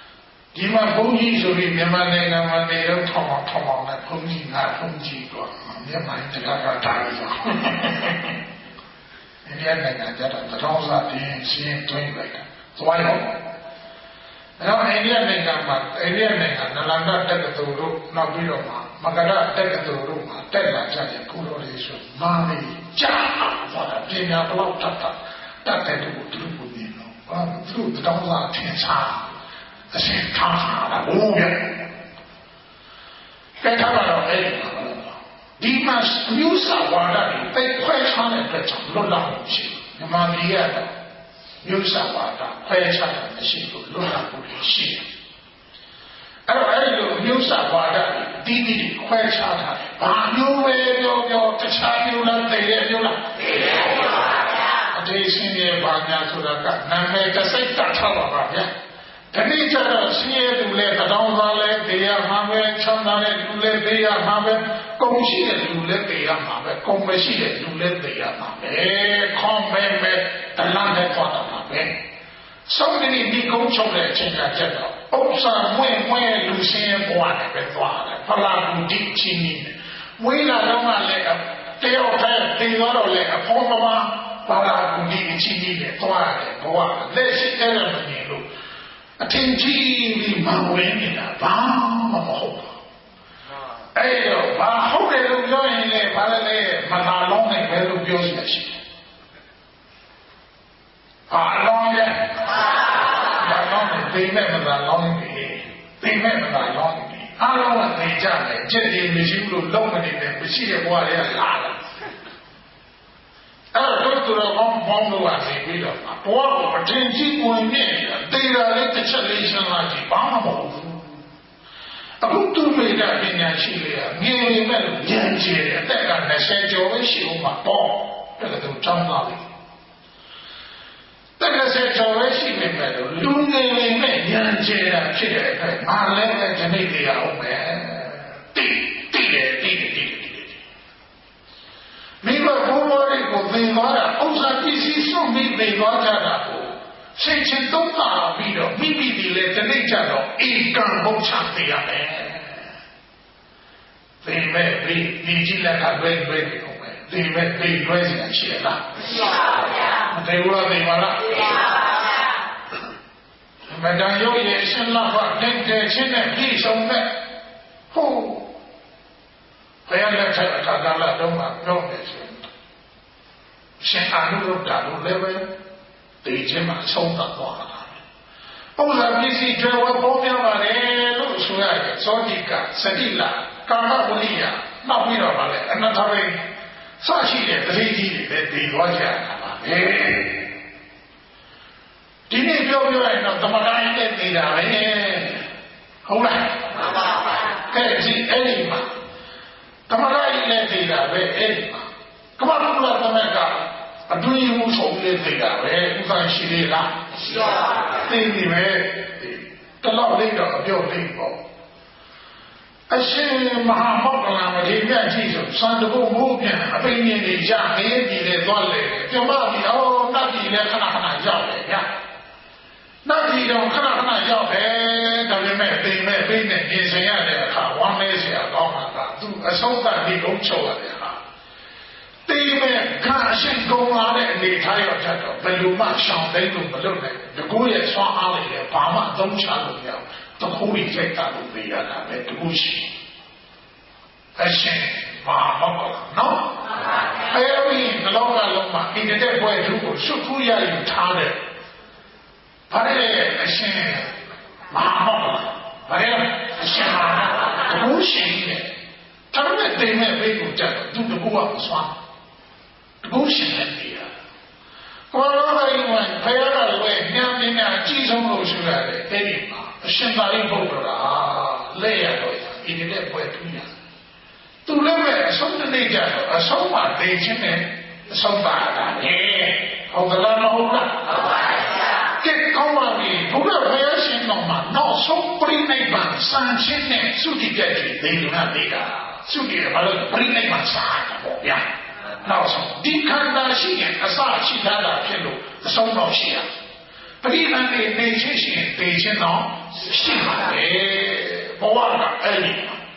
ဒီမှာဘုန်းကြီးဆိုပြီးမြန်မာနိုင်ငံမှာနေတော့ထောင်အောင်ထောင်အောင်နဲ့ဘုန်းကြီးငါဘုန်းကြီးကမြန်မာနိုင်ငံကတားရအောင်အိန္ဒိယနိုင်ငံကျတော့တထောင်စားတင်းရှင်းတွင်းလိုက်တာသွားရောအဲ့တော့အိန္ဒိယနိုင်ငံမှာအိန္ဒိယနိုင်ငံနလန္ဒတက္ကသိုလ်တို့နောက်ပြီးတော့မှမကရတက္ကသိုလ်တို့မှာတက်လာကြတဲ့ကိုလိုလေးဆိုမာလီကြာသွားတာပညာဘလောက်တတ်တာတတ်တဲ့သူတို့ကိုမြင်တော့ဘာသူတို့တထောင်စားထင်ရှားအစင်ထားတာဘူးရဲ့ကဲထားတော့အဲ့ဒီမှာမျိုးစာဝါဒတွေပဲခွဲခြားတဲ့အတွက်ကြောင့်လွတ်လပ်မှုရှိတယ်မြန်မာပြည်ကတော့မျိုးစာဝါဒခွဲခြားတာမရှိလို့လွတ်လပ်မှုရှိတယ်အဲ့တော့အဲ့ဒီလိုမျိုးစာဝါဒတီးတီးခွဲခြားတာဘာမျိုးပဲပြောပြောတခြားမျိုးလားသိတယ်မျိုးလားသိတယ်ပါဗျာအတေးရှင်းရဲ့ဘာညာဆိုတာကနာမည်တစ်စိတ်တတ်ထားပါပါဗျာဒီနေ့ကျတော့ဆင်းရဲသူလည်းတတော်သားလည်းတရားမှာပဲချမ်းသာတဲ့လူလည်းတရားမှာပဲကုန်ရှိတဲ့လူလည်းတရားမှာပဲကုန်မရှိတဲ့လူလည်းတရားမှာပဲခေါင်းမဲမဲတလန့်နဲ့သွားတာမှာပဲဆုံးနေဒီကုန်းချုပ်တဲ့အချိန်ကကျတော့ဥစ္စာမွေ့မွေ့လူစင်းရဲ့ဘဝနဲ့ပဲသွားတယ်ဖလာလူဒီချင်းနေဝေးလာတော့မှလည်းတယောက်တည်းတင်တော့လည်းအဖော်မမဖလာလူဒီချင်းနေနဲ့သွားတယ်ဘဝလက်ရှိအဲ့ဒါမမြင်လို့အထင်ကြီးပြီးမဝင်နေတာဘာမှမဟုတ်ဘူးအဲ့တော့ဘာဟုတ်တယ်လို့ပြောရင်လည်းဘာလဲလဲမသာလုံးနဲ့ပဲလို့ပြောရရှိတယ်ဘာလုံးလဲဘာလုံးနဲ့သိမဲ့မသာလုံးနေသိမဲ့မသာလုံးနေအားလုံးကသိကြတယ်ကြက်ဒီမရှိဘူးလို့လုံးမနေနဲ့မရှိတဲ့ဘဝတွေကလာတယ်အဲ့တော့သူတို့ကောင်းပေါင်းလို့ကနေပြီးတော့ဘဝကိုအထင်ကြီးဝင်နေတယ်တေတာလေးတစ်ချက်လေးရှင်းလာကြည့်ဘာမှမဟုတ်ဘူးအခုသူမိတာပညာရှိလေငယ်နေမဲ့လို့ဉာဏ်ကျယ်တယ်အသက်ကနှစ်ဆယ်ကျော်ပဲရှိဦးမှာပေါ့အဲ့ဒါတော့ကျောင်းသားလေးတက္ကသိုလ်ကျော်ပဲရှိနေမဲ့လို့လူငယ်နေမဲ့ဉာဏ်ကျယ်တာဖြစ်တဲ့အတွက်ငါလည်းပဲဒီနေ့တရားအောင်မယ်တိတိတယ်တိတယ်တိတယ်မိဘဘိုးဘွားတွေကိုသင်သွားတာဥစ္စာပစ္စည်းစွန့်ပြီးသင်သွားကြတာကိုစိတ်ချင်းသုံးပါပြီးတော့မိမိဒီလေတနေ့ကျတော့ဧကံဘုချသိရမယ်သင်မဲ့ဒီဒီကြီးလက်ကလွဲလွဲနေအောင်ပဲသင်မဲ့ဒီလွဲစရာရှိလားမရှိပါဘူးဗျာမသိဘူးလားသိပါလားသိပါပါဗျာမတန်ရုပ်ရဲ့ရှင်လာကတဲ့တဲ့ချင်းနဲ့ပြည်ဆုံးတဲ့ဟုတ်ဘယ်လက်ထက်အခါကလာတော့မှပြောနေရှင်ရှင်အာနုရုဒ္ဓတို့လည်းပဲတေခြင်းမှာဆုံးသတ်သွားတာပုံစံပစ္စည်းတွေဝယ်ပေါ်ပြပါတယ်လို့ဆိုရတယ်သောတိကစတိလာကာမဝလိယနောက်ပြီးတော့ဗာလဲအနတ္တရိစရှိတဲ့တတိကြီးတွေလည်းဒီသွားကြတာပါပဲဒီနေ့ပြောပြရရင်တော့သမတိုင်းနဲ့နေတာပဲဟုတ်လားမှန်ပါပါအဲ့ဒီအဲ့ဒီမှာသမတိုင်းနဲ့နေတာပဲအဲ့ဒီမှာကမ္ဘာ့ကုလသမဂ္ဂအတွင်းမှုဆုံးလေးနေတာပဲဥပ္ပန်ရှိသေးလားရှိပါဘူးသိပြီပဲတလောက်လေးတော့အပြော့လေးပေါ့အရှင်မဟာမောက္ကလမထေရကြီးဆိုစံတဘုံမိုးပြန်အပိနေနေရနေပြည်လေသွားလေပြောမပြီအော်နတ်ပြည်လည်းခဏခဏရောက်တယ်ဗျာနတ်ပြည်တော့ခဏခဏရောက်တယ်ဒါပေမဲ့ပိမဲ့ပိနဲ့ပြင်ဆင်ရတဲ့အခါဝမ်းနေเสียကောင်းတာကသူအဆုံးသတ်ဒီကုန်းချုပ်ရတယ်ဟာတိမဲ့ခါရှင်ကုန်းလာတဲ့အနေထားရောက်တတ်တော့ဘယ်လိုမှရှောင်သိလို့မလုပ်နိုင်တကူရဲ့ဆွမ်းအားတွေဘာမှအသုံးချလို့မရဘူးတခုကြီးစိတ်ကလို့ပြရတာပဲတခုရှိအရှင်မာမောက္ကလနော်အဲဒီနှလုံးသားလုံးမှာအင်တတဲ့ဘွဲသူကိုစွတ်ဖူးရယူထားတယ်ဘာလဲအရှင်မာမောက္ကလဘာလဲအရှင်မာတခုရှိတယ်ဒါပေမဲ့တိမ်မဲ့ဘေးကိုကြက်သူတကူကမစွမ်းတကူရှိနေတယ်ကောလောကကြီးမှာဖယားကလည်းညံနေနေအကြည့်ဆုံးလို့ရှိရတယ်အဲ့ဒီမှာအရှင်သာရိပုတ္တရာလက်ရတော့ဒီနေ့ပွဲထူးရသူလည်းပဲအဆုံးတနေ့ကျတော့အဆုံးမှသိချင်းနဲ့အဆုံးပါတာလေဟုတ်ကလားမဟုတ်လားဟုတ်ပါဗျာကဲကောင်းပါပြီဘုရားဖယားရှင်တော်မှာနောက်ဆုံးပြိဋိဘံစံချင်းနဲ့သုတိပြည့်တွေသိလို့နိုင်တာသုတိကဘာလို့ပြိဋိဘံစာတာပေါ့ဗျာနောက်ဆုံးဒီခန္ဓာရှိရင်အစရှိတာဖြစ်လို့အဆုံးတော့ရှိရပရိသတ်နေနေချင်းရှိရင်သိချင်းတော့ရှိပါလေဘဝကအဲ့ဒီ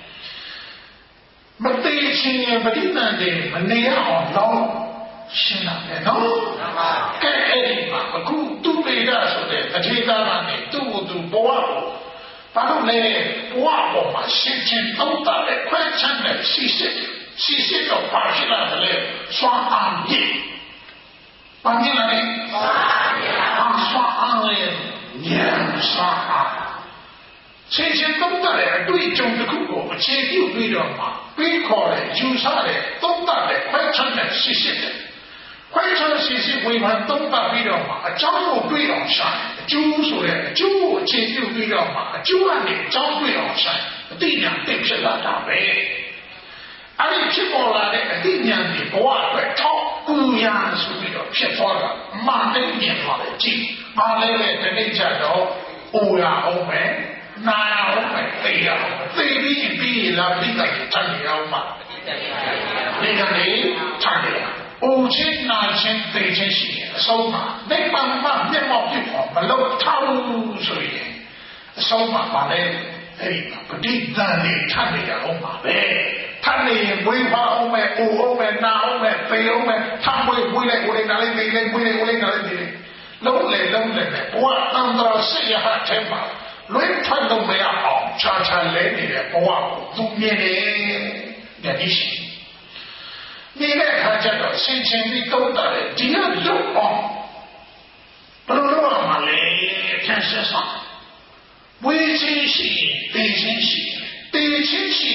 မသေးချင်းရင်ပဋိသန္ဓေမနေရအောင်တော့ရှင်းလာတယ်နော်ကဲအဲ့ဒီမှာအခုသူ့ပေဒဆိုတဲ့အခြေသားကနေသူ့ကိုသူဘဝကိုဘာလို့လဲဘဝပေါ်မှာရှင်းချင်းသုံးတာလေခွဲချမ်းတဲ့ရှိစစ်ရှိစစ်တော့ပါရှိလာတယ်လေစွမ်းအားမြင့်ပါမြင့်လာတယ်စွမ်းအားမြင့်စွမ်းအားလေဉာဏ်စွမ်းအားရှင်းချင်းသုံးတာလေအတွေ့အကြုံတစ်ခုကိုအခြေပြုပြီးတော့မှပြီးခေါ်တယ်ယူဆတယ်သုံးတာလေခွဲချမ်းတဲ့ရှိစစ်တယ်ခွဲချမ်းရှိစစ်ဝေဖန်သုံးတာပြီးတော့မှအကြောင်းကိုတွေ့အောင်ရှာအကျိုးဆိုတဲ့အကျိုးကိုအခြေပြုပြီးတော့မှအကျိုးကနေအကြောင်းတွေ့အောင်ရှာအတိညာသိဖြစ်လာတာပဲအဲ့ဒီဖြစ်ပေါ်လာတဲ့အတိညာတွေဘဝအတွက်ထောက်ကူရဆိုပြီးတော့ဖြစ်သွားတာမာသိမြင်သွားတယ်ကြည့်မာလေးတဲ့တနေ့ကျတော့အိုရအောင်ပဲနာရအောင်ပဲသိရအောင်သိပြီးပြီးလာပြီးတော့တန်ရအောင်မှာဒီကနေ့တန်ရအိုချင်းနာချင်းသိချင်းရှိတယ်အဆုံးမှာနိဗ္ဗာန်မှာမျက်မှောက်ပြုဖို့မလုပ်ထားဘူးဆိုရင်အဆုံးမှာပါလေအဲ့ဒီပဋိသန္ဓေထပ်နေရအောင်ပါပဲထပ်နေရင်ဝိပါအောင်မဲ့အိုအောင်မဲ့နာအောင်မဲ့သိအောင်မဲ့ထပ်ဝိဝိလိုက်ဝိလိုက်နာလိုက်သိလိုက်ဝိလိုက်ဝိလိုက်နာလိုက်သိလိုက်လုံးလေလုံးလေဘဝတန်ត្រာစိတ်ရဟထဲမှာလွင်ထွက်လို့မရအောင်ချာချာလဲနေတဲ့ဘဝကိုသူမြင်တယ်ညတိရှိနေတဲ့အခါကျတော့ဆင်ခြင်ပြီးသုံးတာလေဒီကလွတ်အောင်ဘယ်လိုလုပ်ရမှာလဲဖြန့်ဆက်ဆောင်ဝေချင်းရှိတေချင်းရှိတေချင်းရှိ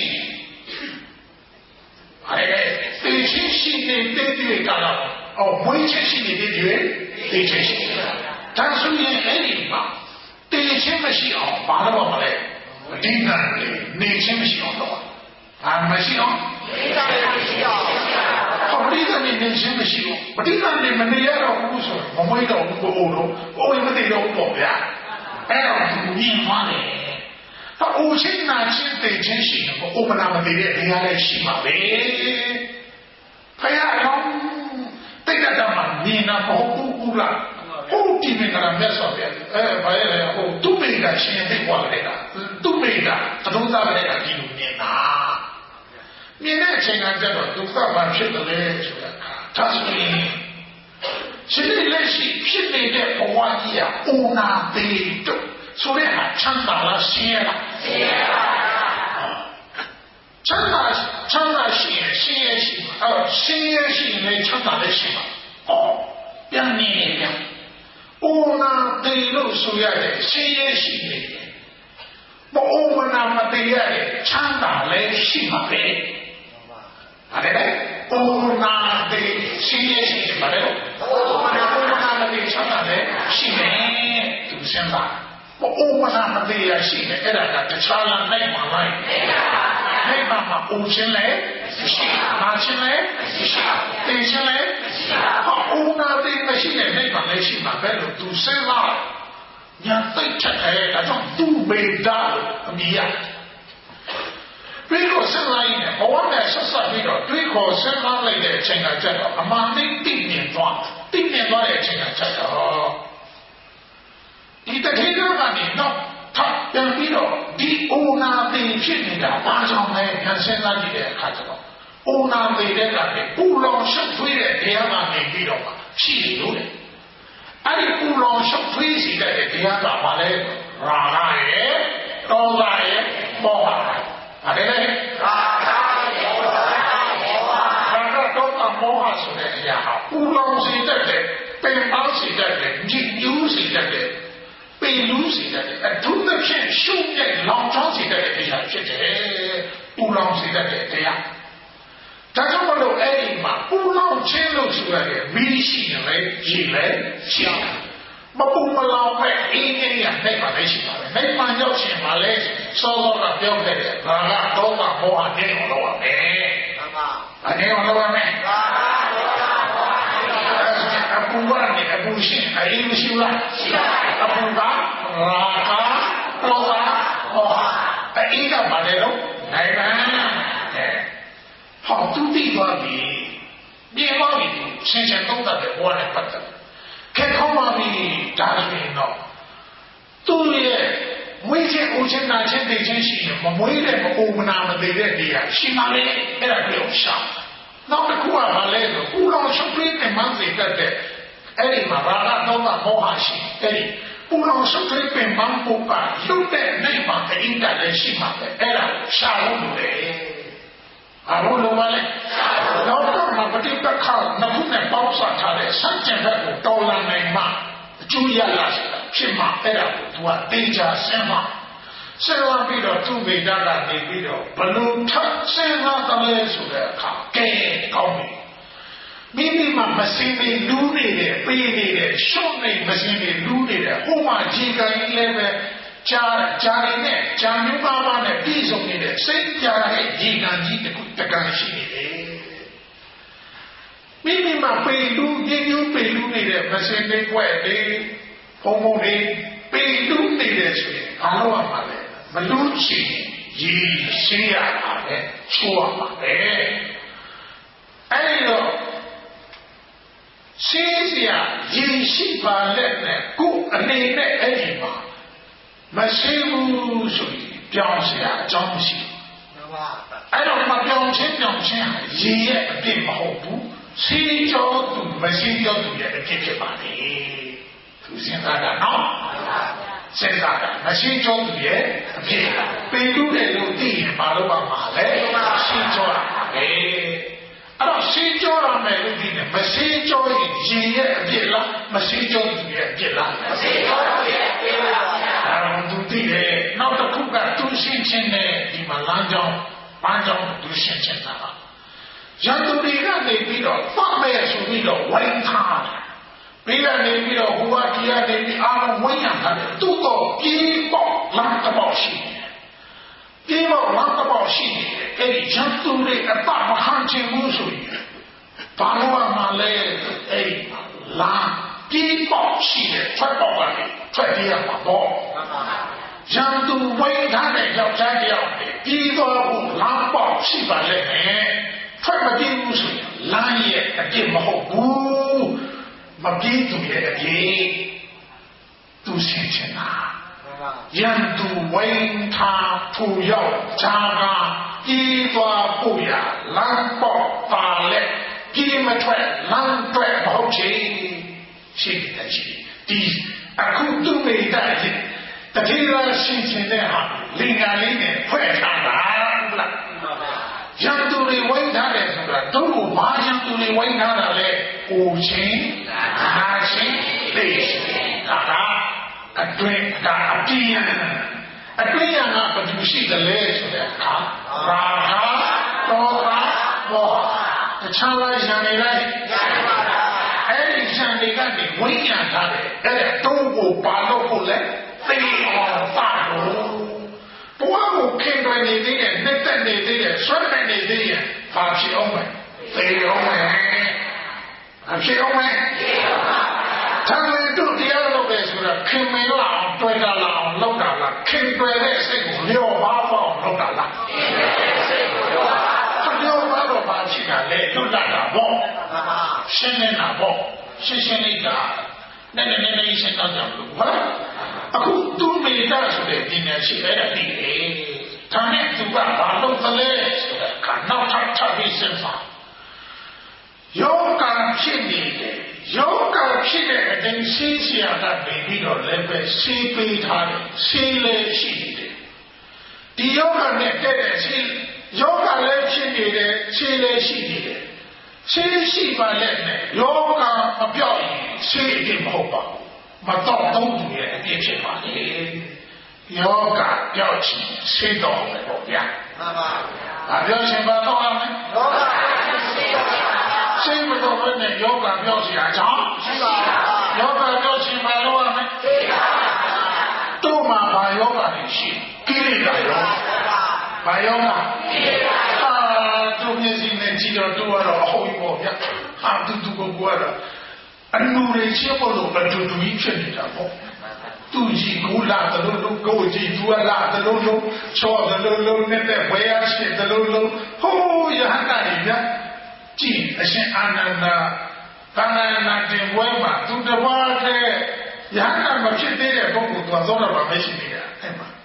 အဲ့တေချင်းရှိနေတဲ့တေကလာအော်ဝေချင်းရှိနေတဲ့တေချင်းရှိဒါဆိုရင်အဲ့ဒီမှာတေချင်းမရှိအောင်ဘာလို့မလဲအဓိကနေချင်းမရှိအောင်တော့အာမရှိအောင်ပဋိသန္ဓေမရှိအောင်ပဋိသန္ဓေနေချင်းမရှိဘူးပဋိသန္ဓေမနေရတော့ဘူးဆိုမမွေးတော့ဘူးကိုအိုးတော့အိုးရင်မတည်တော့ဘူးပေါ့ဗျာအဲ့တော့ဒီမှာလေတော့အိုးချင်းနာချင်းတည်ချင်းရှိတယ်ပေါ့အိုးမနာမတည်တဲ့နေရာလည်းရှိပါပဲဖယားတော့တိတ်တတ်မှမြင်တာမဟုတ်ဘူးလားဟုတ်ဒီမင်္ဂလာမြတ်စွာဘုရားအဲဘာလဲဟိုသူ့မိကရှင်သိကွာလေတာသူ့မိကသတုံးသားကလေးကဒီလိုမြင်တာမြင်တဲ့အချိန်ကကျတော့ဒုက္ခဘာဖြစ်တယ်လဲဆိုတာဒါဆိုရင်ရှင်လက်ရှိဖြစ်နေတဲ့ဘဝကြီးကအိုနာသေးတော့ဆိုတဲ့ဟာချမ်းသာလားဆင်းရဲလားဆင်းရဲပါချမ်းသာချမ်းသာရှိရင်ဆင်းရဲရှိမှာအော်ဆင်းရဲရှိရင်လည်းချမ်းသာလည်းရှိမှာအော်ပြန်နေပြန်အိုနာသေးလို့ဆိုရတယ်ဆင်းရဲရှိနေတယ်မအိုမနာမသေးရတယ်ချမ်းသာလည်းရှိမှာပဲအဲ့ဒါအိုနာသေးဆင်းရဲရှိတယ်မလဲအိုမနာအိုမနာမသေးချမ်းသာလည်းရှိမယ်သူစမ်းပါအိုမနာမသေးရရှိတယ်အဲ့ဒါကတခြားလားနိုင်မှာလိုက်နိုင်ပါမှာအိုချင်းလည်းရှိနာချင်းလည်းရှိတေချင်းလည်းဟာအိုနာသေးမရှိတဲ့နိုင်မှာလည်းရှိမှာပဲလို့သူစမ်းပါညာသိချက်အဲ့ဒါကြောင့်သူ့မေတ္တာအမိရတွေးခေါ်ဆက်လိုက်ရင်ဘဝနဲ့ဆက်ဆက်ပြီးတော့တွေးခေါ်ဆက်လိုက်တဲ့အချိန်ကကျတော့အမှန်တည်းသိမြင်သွားသိမြင်သွားတဲ့အချိန်ကကျတော့ဒီတတိယကနေတော့ထပ်ပြန်ပြီးတော့ဒီအိုနာသိဖြစ်နေတာဘာကြောင့်လဲပြန်စဉ်းစားကြည့်တဲ့အခါကျတော့အိုနာသိတဲ့ကနေပူလောင်ရှုပ်ထွေးတဲ့တရားကနေပြီးတော့ရှိလို့လေအဲ့ဒီပူလောင်ရှုပ်ထွေးစီတဲ့တရားကဘာလဲရာဂရဲ့ဒေါသရဲ့မောဟအဲ့ဒါလေရာဂရဲ့ဒေါသရဲ့မောဟရာဂဒေါသမောဟဆိုတဲ့အရာဟာပူလောင်စီတဲ့ပင်ပေါင်းစီတဲ့ညစ်ညူးစီတဲ့ပေလူးစီတဲ့အထူးသဖြင့်ရှုပ်တဲ့လောင်ချောင်းစီတဲ့တရားဖြစ်တယ်ပူလောင်စီတဲ့တရားဒါကြောင့်မလို့အဲ့ဒီမှာပူလောင်ခြင်းလို့ဆိုရတယ်မီးရှိရင်လည်းရေလည်းရှိတယ်မပူမလောင်ပဲအင်းကြီးရနိုင်ပါလေရှိပါပဲနိုင်ပါရောက်ရှင်ပါလေစောစောကပြောခဲ့တယ်ဘာကတော့မောဟနေအောင်လုပ်ရမယ်မှန်ပါအနေအောင်လုပ်ရမယ်သာအပူကနေအပူရှင်အရင်မရှိလားရှိပါတယ်အပူကရာဂဒေါသမောဟအရင်ကဘာလဲလို့နိုင်ပါအဲဟောသူသိသွားပြီဒီမှာပြီဆင်ခြင်သုံးတတ်တဲ့ဘဝနဲ့ပတ်သက်ခက်ခေါ်ပါပြီဒါဆိုရင်တော့သူ့ရဲ့မွေးချင်းအိုချင်းနာချင်းသိချင်းရှိရင်မမွေးတဲ့မအိုမနာမသိတဲ့တရားရှိမှလေအဲ့ဒါပြောရှာနောက်တစ်ခုကဘာလဲဆိုပူလောင်ရှုပ်ထွေးတဲ့မှန်းစေတတ်တဲ့အဲ့ဒီမှာဘာသာတော့မောဟရှိအဲ့ဒီပူလောင်ရှုပ်ထွေးပင်ပန်းပုပ္ပါရုပ်တဲ့နေမှာအင်းတက်လည်းရှိမှာပဲအဲ့ဒါရှာလို့လို့လေအဘလို့မလဲတော့တော့မပฏิပတ်ခါနှစ်ခုနဲ့ပေါင်းစပ်ထားတဲ့စัจจဘက်ကိုတော်လာနိုင်မှအကျိုးရလာဖြစ်မှာအဲ့ဒါကိုသူကတင်ချဆင်းမှာဆက်လာပြီးတော့သူ့မိသားကနေပြီးတော့ဘလို့ထပ်ဆင်းလာတယ်လဲဆိုတဲ့အခါကဲကောင်းပြီမိမိမှမစင်းနေလူးနေတယ်ပေးနေတယ်ရှုံးနေမစင်းနေလူးနေတယ်ဟိုမှာခြေကလေးလည်းပဲကြားကြားနေနဲ့ဂျာမျိုးပါပါနဲ့ပြည်စုံနေတဲ့စိတ်ကြားတဲ့ခြေကကြီးတစ်ခုတကယ်ရှိနေတယ်မိမိမှပေးလူးညညူးပေးလူးနေတဲ့မစင်းနေွက်လေဘုံဘုံလေးပေးလူးနေတယ်ဆိုရင်ဘာလို့ရမှာလဲမလူးချင်ရေရှင်းရတာပဲချိုးရမှာပဲအဲ့တော့ရှင်းစရာရေရှိပါလက်နဲ့ကိုယ်အနေနဲ့အဲ့ဒီမှာမရှိဘူးဆိုရင်ပြောင်းစရာအကြောင်းမရှိဘူးအဲ့တော့မပြောင်းချင်းပြောင်းချင်းရေရဲ့အပြစ်မဟုတ်ဘူးရှင်းကြောသူမရှိကြောသူရဲ့အပြစ်ဖြစ်ပါလေသူစဉ်းစားတာနော်စဉ်းစားတာမရှိကြောသူရဲ့အပြစ်ပင်တူးတယ်လို့သိရင်မလုပ်ပါမှာလေရှင်းကြောတာပဲအဲ့တော့ရှင်းကြောရမယ်လို့ဒီနဲ့မရှိကြောရင်ရင်ရဲ့အပြစ်လားမရှိကြောသူရဲ့အပြစ်လားမရှိကြောသူရဲ့အပြစ်ပါဗျာအဲ့တော့သူသိတယ်နောက်တစ်ခုကသူရှင်းချင်းနဲ့ဒီမှာလမ်းကြောင်းပန်းကြောင်းသူရှင်းချင်းတာရန်သူတွေကနေပြီးတော့ဖတ်မယ်ဆိုပြီးတော့ဝိုင်းထားတယ်ပြီးကနေပြီးတော့ဟိုကဒီကနေပြီးအားလုံးဝိုင်းရတာသူ့တော့ပြေးပေါက်လမ်းတစ်ပေါက်ရှိတယ်ပြေးပေါက်လမ်းတစ်ပေါက်ရှိတယ်အဲ့ဒီရန်သူတွေအပမဟန်ချင်ဘူးဆိုရင်ဘာလို့မှလဲအဲ့ဒီလမ်းပြေးပေါက်ရှိတယ်ထွက်ပေါက်ကနေထွက်ပြေးရမှာပေါ့ရန်သူဝိုင်းထားတဲ့ယောက်ျားတယောက်ပြေးသွားဖို့လမ်းပေါက်ရှိပါလေထွက်မပြေးဘူးဆိုရင်လမ်းရဲ့အပြစ်မဟုတ်ဘူးမပြေးသူရဲ့အပြစ်သူရှင်းချင်တာရန်သူဝိုင်းထားသူရောက်ခြားကပြေးသွားဖို့ရလမ်းပေါက်ပါလေပြေးမထွက်လမ်းထွက်မဟုတ်ချေရှိတယ်ရှိဒီအခုသူ့မိသားစုတတိယရှင်းချင်တဲ့ဟာလင်္ကာလေးနဲ့ဖွဲ့ထားတာလားရန်သူတွေဝိုင်းထားတယ်ဆိုတာတို့ကိုဘာရန်သူတွေဝိုင်းထားတာလဲအိုချင်းနာချင်းသိချင်းဒါကအတွင်းဒါအပြင်းအတွင်းရကဘယ်သူရှိတယ်လဲဆိုတဲ့အခါရာဂဒေါသမောဟတခြားလိုက်ရန်နေလိုက်အဲ့ဒီရန်တွေကနေဝိညာဉ်ထားတယ်အဲ့ဒါတို့ကိုပါလို့ဖို့လဲသိအောင်ပါလို့ဘဝကိုခင်တွယ်နေသေးတယ်နှစ်သက်နေသေးတယ်ဆွဲနေနေသေးတယ်ဘာဖြစ်အောင်လဲသိအောင်လဲအဖြစ်အောင်လဲသံဃာတို့တရားလုပ်တယ်ဆိုတာခင်မင်းလာအောင်တွေ့တာလာအောင်လုပ်တာလားခင်တွယ်တဲ့စိတ်ကိုလျော့ပါအောင်လုပ်တာလားခင်တွယ်တဲ့စိတ်ကိုလျော့ပါလျော့ပါတော့ဘာဖြစ်တာလဲလွတ်လာတာပေါ့ရှင်းနေတာပေါ့ရှင်းရှင်းလေးကနည်းနည်းနည်းနည်းရှင်းတော့ကြလို့ဟုတ်အခုသူမိသားဆိုတဲ့ပညာရှိအဲ့ဒါသိတယ်။ဒါနဲ့သူကဘာလို့သလဲဆိုတော့ကနောက်ထပ်ထပ်ပြီးစဉ်းစားယောဂဖြစ်နေတယ်ယောဂဖြစ်တဲ့အတိုင်းရှင်းစရာကပြီးတော့လည်းပဲရှင်းပေးထားတယ်ရှင်းလည်းရှိနေတယ်ဒီယောဂနဲ့တဲ့တဲ့ရှင်းယောဂလည်းဖြစ်နေတယ်ရှင်းလည်းရှိနေတယ်ရှင်းရှိပါလက်နဲ့ယောဂမပြောက်ရင်ရှင်းအစ်မဟုတ်ပါဘူးမတော့တော့သူရဲ့အပြစ်ဖြစ်ပါလေယောဂပြောက်ချင်ရှင်းတော့မယ်ပေါ့ဗျာမှန်ပါဗျာဘာပြောချင်ပါတော့အောင်လဲယောဂရှင်းမတော့ဘဲနဲ့ယောဂပြောက်စရာအကြောင်းရှိပါဘူးယောဂပြောက်ချင်ပါလို့ရမယ်ရှိပါဘူးတို့မှာဘာယောဂတွေရှိကိလေသာယောဘာယောဂကိလေသာဟာတို့မျက်စိနဲ့ကြည့်တော့တို့ကတော့အဟုတ်ပေါ့ဗျာဟာတူတူကိုကတော့အနူတွေချင်းမလို့အတူတူကြီးဖြစ်နေတာပေါ့သူကြီးကိုလာတယ်လို့လို့ကိုကြီးသူကလာတယ်လို့လို့ချောတယ်လို့လို့နဲ့တဲ့ဝေယရှိတယ်လို့လို့ဟိုးရဟန္တာကြီးဗျာကြည့်အရှင်အာနန္ဒာသံဃာနာတင်ပွဲမှာသူတပါးတဲ့ရဟန္တာမဖြစ်သေးတဲ့ပုဂ္ဂိုလ်သူကသောတာပန်မရှိသေးတာအဲ့မှာ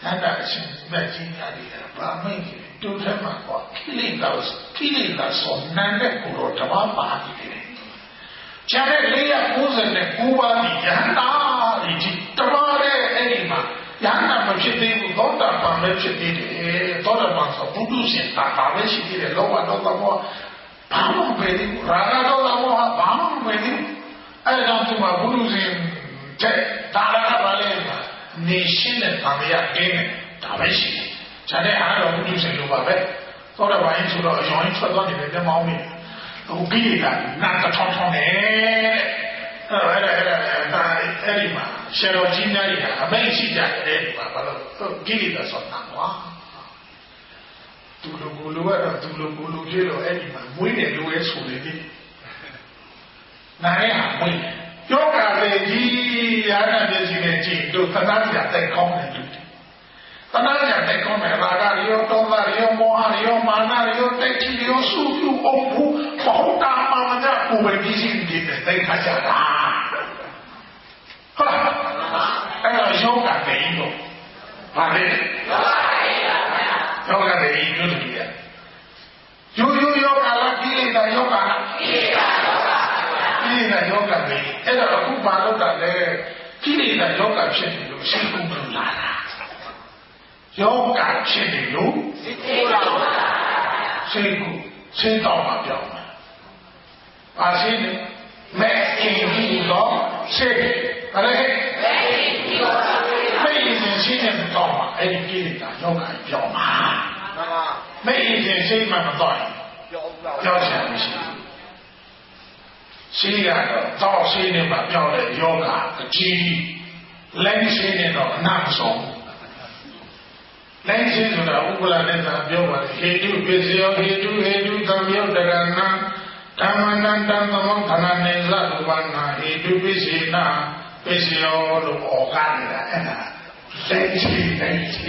ယန္တာအရှင်မြတ်ကြီးများတွေကဗာမိတ်ကြီးတူထဲမှာကွာခိလိတာခိလိတာဆိုနန်းတဲ့ကိုတော့ဓမ္မပါနေတယ်ကျန်တဲ့လေးရာကိုးဆယ်နဲ့ကိုးပါးဒီယန္တာဒီဓမ္မရဲ့အဲ့ဒီမှာယန္တာမဖြစ်သေးဘူးသောတာပန်ပဲဖြစ်သေးတယ်သောတာပန်ဆိုဘုဒ္ဓရှင်တာပါပဲရှိသေးတယ်လောဘဒေါသမောဟဘာမှမပဲဘူးရာဂဒေါသမောဟဘာမှမပဲဘူးအဲ့ဒါကြောင့်ဒီမှာဘုဒ္ဓရှင်တဲ့ဒါရကပါလေနေရှင်းတဲ့ဗာမယအင်းနဲ့ဒါပဲရှိတယ်။ခြားတဲ့အားတော့ဘုဒ္ဓရှင်လိုပါပဲ။သောတာပန်ဆိုတော့အယောင်ထွက်သွားနေတယ်မျက်မှောင်းမြင်။ဟိုကိလေသာနာထောင်းထောင်းနဲ့အဲ့ဒါအဲ့ဒါအဲ့ဒါအဲ့ဒီမှာရှယ်တော်ကြီးများကြီးကအမိတ်ရှိကြတယ်ဒီမှာဘာလို့ကိလေသာဆိုတာကွာ။သူလိုကိုလိုကတော့သူလိုကိုလိုဖြစ်လို့အဲ့ဒီမှာမွေးတယ်လို့ပဲဆိုနေတယ်။နားရမွေးတယ်ယောဂလေကြီးရာဏမျက်စိနဲ့ကြည့်တို့သနာပြတိုက်ကောင်းတယ်လူတွေသနာပြတိုက်ကောင်းတယ်ရာဂရောတောမရောမောဟရောမာနရောတိုက်ချီရောစုပြုအောင်ဘူးဘောတာမမညာပူပဲကြီးစီနေတယ်တိုက်ခါကြတာဟုတ်လားအဲ့တော့ယောဂလေကြီးတော့ဗာလေယောဂလေကြီးတို့တည်းရရိုးရိုးယောဂလားကိလေသာယောဂလားကိလေသာကိလေသာယောဂပဲအဲ့တော့အခုဘာလို့တာလဲကိလေသာယောဂဖြစ်နေလို့စိတ်ကူးလို့လာတာယောဂဖြစ်နေလို့စိတ်ကူးလို့လာတာစိတ်ကူးစိတ်တော်မှာပြောင်းတာပါရှိနေမဲ့အင်းဘူးတော့စိတ်ဘာလဲမဲ့အင်းဘူးတော့မဲ့အင်းရှိနေတော့မှာအဲ့ဒီကိလေသာယောဂပြောင်းမှာမှန်ပါမဲ့အင်းစိတ်မှမတော့ပြောင်းတော့ပြောင်းချင်မရှိဘူးရှိရတော့တောက်ရှိနေမှာပြောင်းတဲ့ယောဂအကြီးလက်ရှိနေတော့အနာဆုံးလက်ရှိဆိုတာဥပ္ပလာနဲ့သာပြောပါတယ်ဟေတုပစ္စယောဟေတုဟေတုသံယုတ်တရဏဓမ္မနန္တံသမံခဏနေသလူပနာဟေတုပစ္စေနာပစ္စယောလို့ဩကားနေတာအဲ့ဒါလက်ရှိလက်ရှိ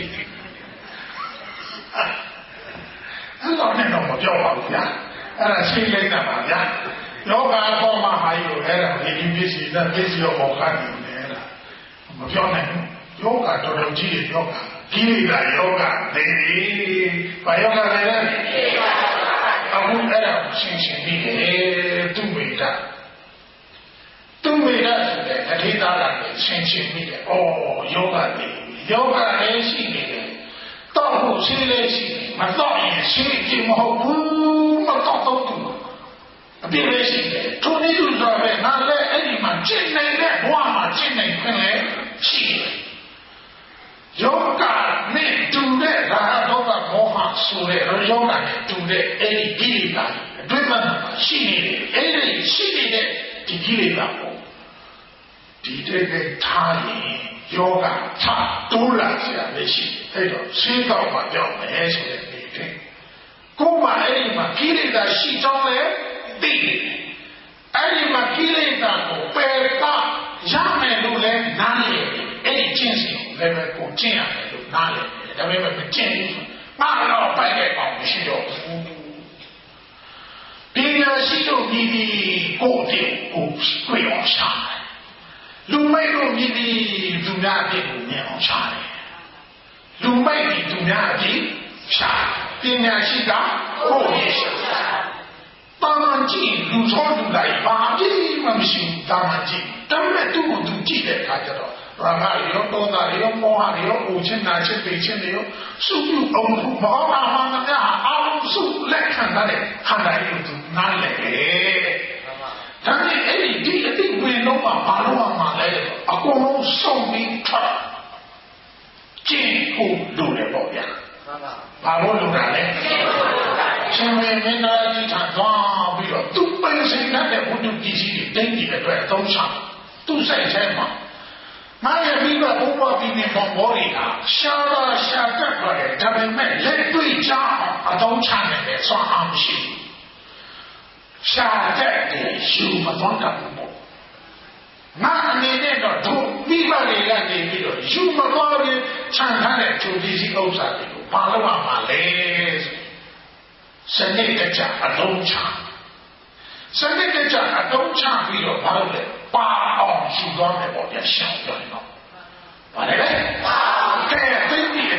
အဲ့တော့လည်းတော့မပြောပါဘူးဗျာအဲ့ဒါရှိလိုက်တာပါဗျာယောဂပေါ်မှာဟာယူအဲ့ဒါဒီပစ္စည်းနဲ့ပစ္စည်းရောခံနေတယ်လားမပြောနိုင်ဘူးယောဂတော်တော်ကြီးရဲ့ယောဂကိလေသာယောဂနေနေဘာယောဂလဲလဲအခုအဲ့ဒါရှင်းရှင်းပြီးတယ်သူမိတာသူမိတာဆိုတဲ့အထိသားကရှင်းရှင်းပြီးတယ်ဩယောဂနေယောဂလည်းရှိနေတယ်တော့ဟုတ်ရှိလည်းရှိမတော့ရင်ရှိကြည့်မဟုတ်ဘူးမတော့တော့ဘူးအပြည့်ပဲရှိတယ်ထိုနည်းတူဆိုပဲငါလည်းအဲ့ဒီမှာကျင့်နေတဲ့ဘဝမှာကျင့်နေခွင့်လည်းရှိတယ်ယောဂနဲ့တူတဲ့ရာဂဒေါသမောဟဆိုတဲ့ယောဂနဲ့တူတဲ့အဲ့ဒီကိလေသာအတွင်းမှာရှိနေတယ်အဲ့ဒီရှိနေတဲ့ဒီကိလေသာကိုဒီတဲ့တဲ့ထားရင်ယောဂထတိုးလာကြရမရှိအဲ့တော့ရှင်းတော့မှပြောင်းမယ်ဆိုတဲ့ဒီတဲ့ကိုယ်မှအဲ့ဒီမှာကိလေသာရှိကြောင်းလည်းသိတယ်အဲ့ဒီမှာကိလေသာကိုပယ်တာရမယ်လို့လည်းနားလည်အဲ့ဒီကျင့်စဉ်ကိုလည်းပဲကိုကျင့်ရတယ်လို့နားလည်တယ်ဒါပေမဲ့မကျင့်ဘူးငါတော့ပိုက်တဲ့အောင်မရှိတော့ဘူးပညာရှိတို့မြည်ပြီးကိုယ်တည်းကိုတွေ့အောင်ရှာတယ်လူမိုက်တို့မြည်ပြီးသူများအဖြစ်ကိုမြင်အောင်ရှာတယ်လူမိုက်ပြီးသူများအဖြစ်ရှာပညာရှိကကိုယ်ရဲ့ရှာတာမန်ကြီးလူသောလူတိုင်းဘာဖြစ်မှမရှိဘူးတာမန်ကြီးတမ်းမဲ့သူ့ကိုသူကြည့်တဲ့အခါကျတော့ရာဂရောတောတာရောမောဟရောအိုချင်းနာချင်းပေချင်းရောစုပြုအောင်ဘောဘာမှမများအောင်စုလက်ခံတဲ့ခန္ဓာကိုသူနားလည်တယ်ဒါနဲ့အဲ့ဒီဒီအတိဝင်တော့မှဘာလို့မှလဲအကုန်လုံးစုံပြီးထွက်ကျင့်ဖို့လုပ်တယ်ပေါ့ဗျာဘာလို့လုပ်တာလဲရှင်မင်းမင်းသားကြီးထသွားပြီးတော့သူ့ပိုင်ဆိုင်တဲ့ဘုဒ္ဓပစ္စည်းတွေတင်းကြည့်တဲ့အတွက်အသုံးချသူ့စိတ်ထဲမှာငါရဲ့ပြီးတော့ဘုရားပြီးနေပေါ်ပေါ်နေတာရှားတာရှာတတ်ပါတယ်ဒါပေမဲ့လက်တွေ့ချအောင်အသုံးချနိုင်တယ်ဆွမ်းအားမရှိဘူးရှာတတ်တယ်ယူမသွားတတ်ဘူးပေါ့ငါအနေနဲ့တော့သူပြီးပါလေကနေပြီးတော့ယူမသွားရင်ခြံထားတဲ့သူပစ္စည်းဥစ္စာတွေကိုဘာလို့မှလဲစနစ်တကျအသုံးချစနစ်တကျအသုံးချပြီးတော့ဘာလို့လဲပါအောင်ယူသွားမယ်ပေါ့ဗျာရှောင်းတော့တော့ဘာလဲလဲပါကဲသိပြီ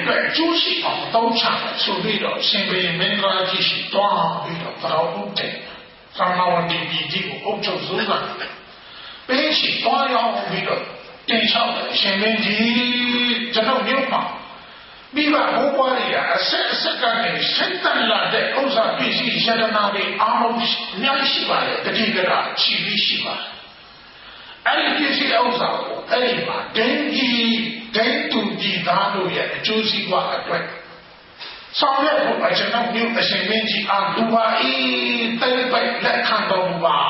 အတွက်ကျိုးရှိအောင်တောင်းချတယ်ဆိုပြီးတော့ရှင်ဘုရင်မင်းသားကြီးရှိတွားပြီးတော့တော်ဥတည်သမ္မာဝတိပြည်ကြီးကိုအုပ်ချုပ်စိုးစံတယ်ပေးရှိတွားရောက်ပြီးတော့တင်လျှောက်တယ်ရှင်မင်းကြီးကျွန်တော်မြို့မှာမိဘဘိုးဘွားတွေကအဆက်အဆက်ကနေစိတ်တန်လာတဲ့ဥစ္စာပစ္စည်းရတနာတွေအားလုံးအများကြီးရှိပါတယ်တတိကကချီပြီးရှိပါတယ်အဲ့ဒီပစ္စည်းဥစ္စာကိုအဲ့ဒီမှာဒိန်းကြီးဒိန်းတူကြီးသားတို့ရဲ့အကျိုးစီးပွားအတွက်ဆောင်ရွက်ဖို့အကျွန်တော်မြို့အရှင်မင်းကြီးအားလူပါဤတိတ်ပိုက်လက်ခံတော်မူပါ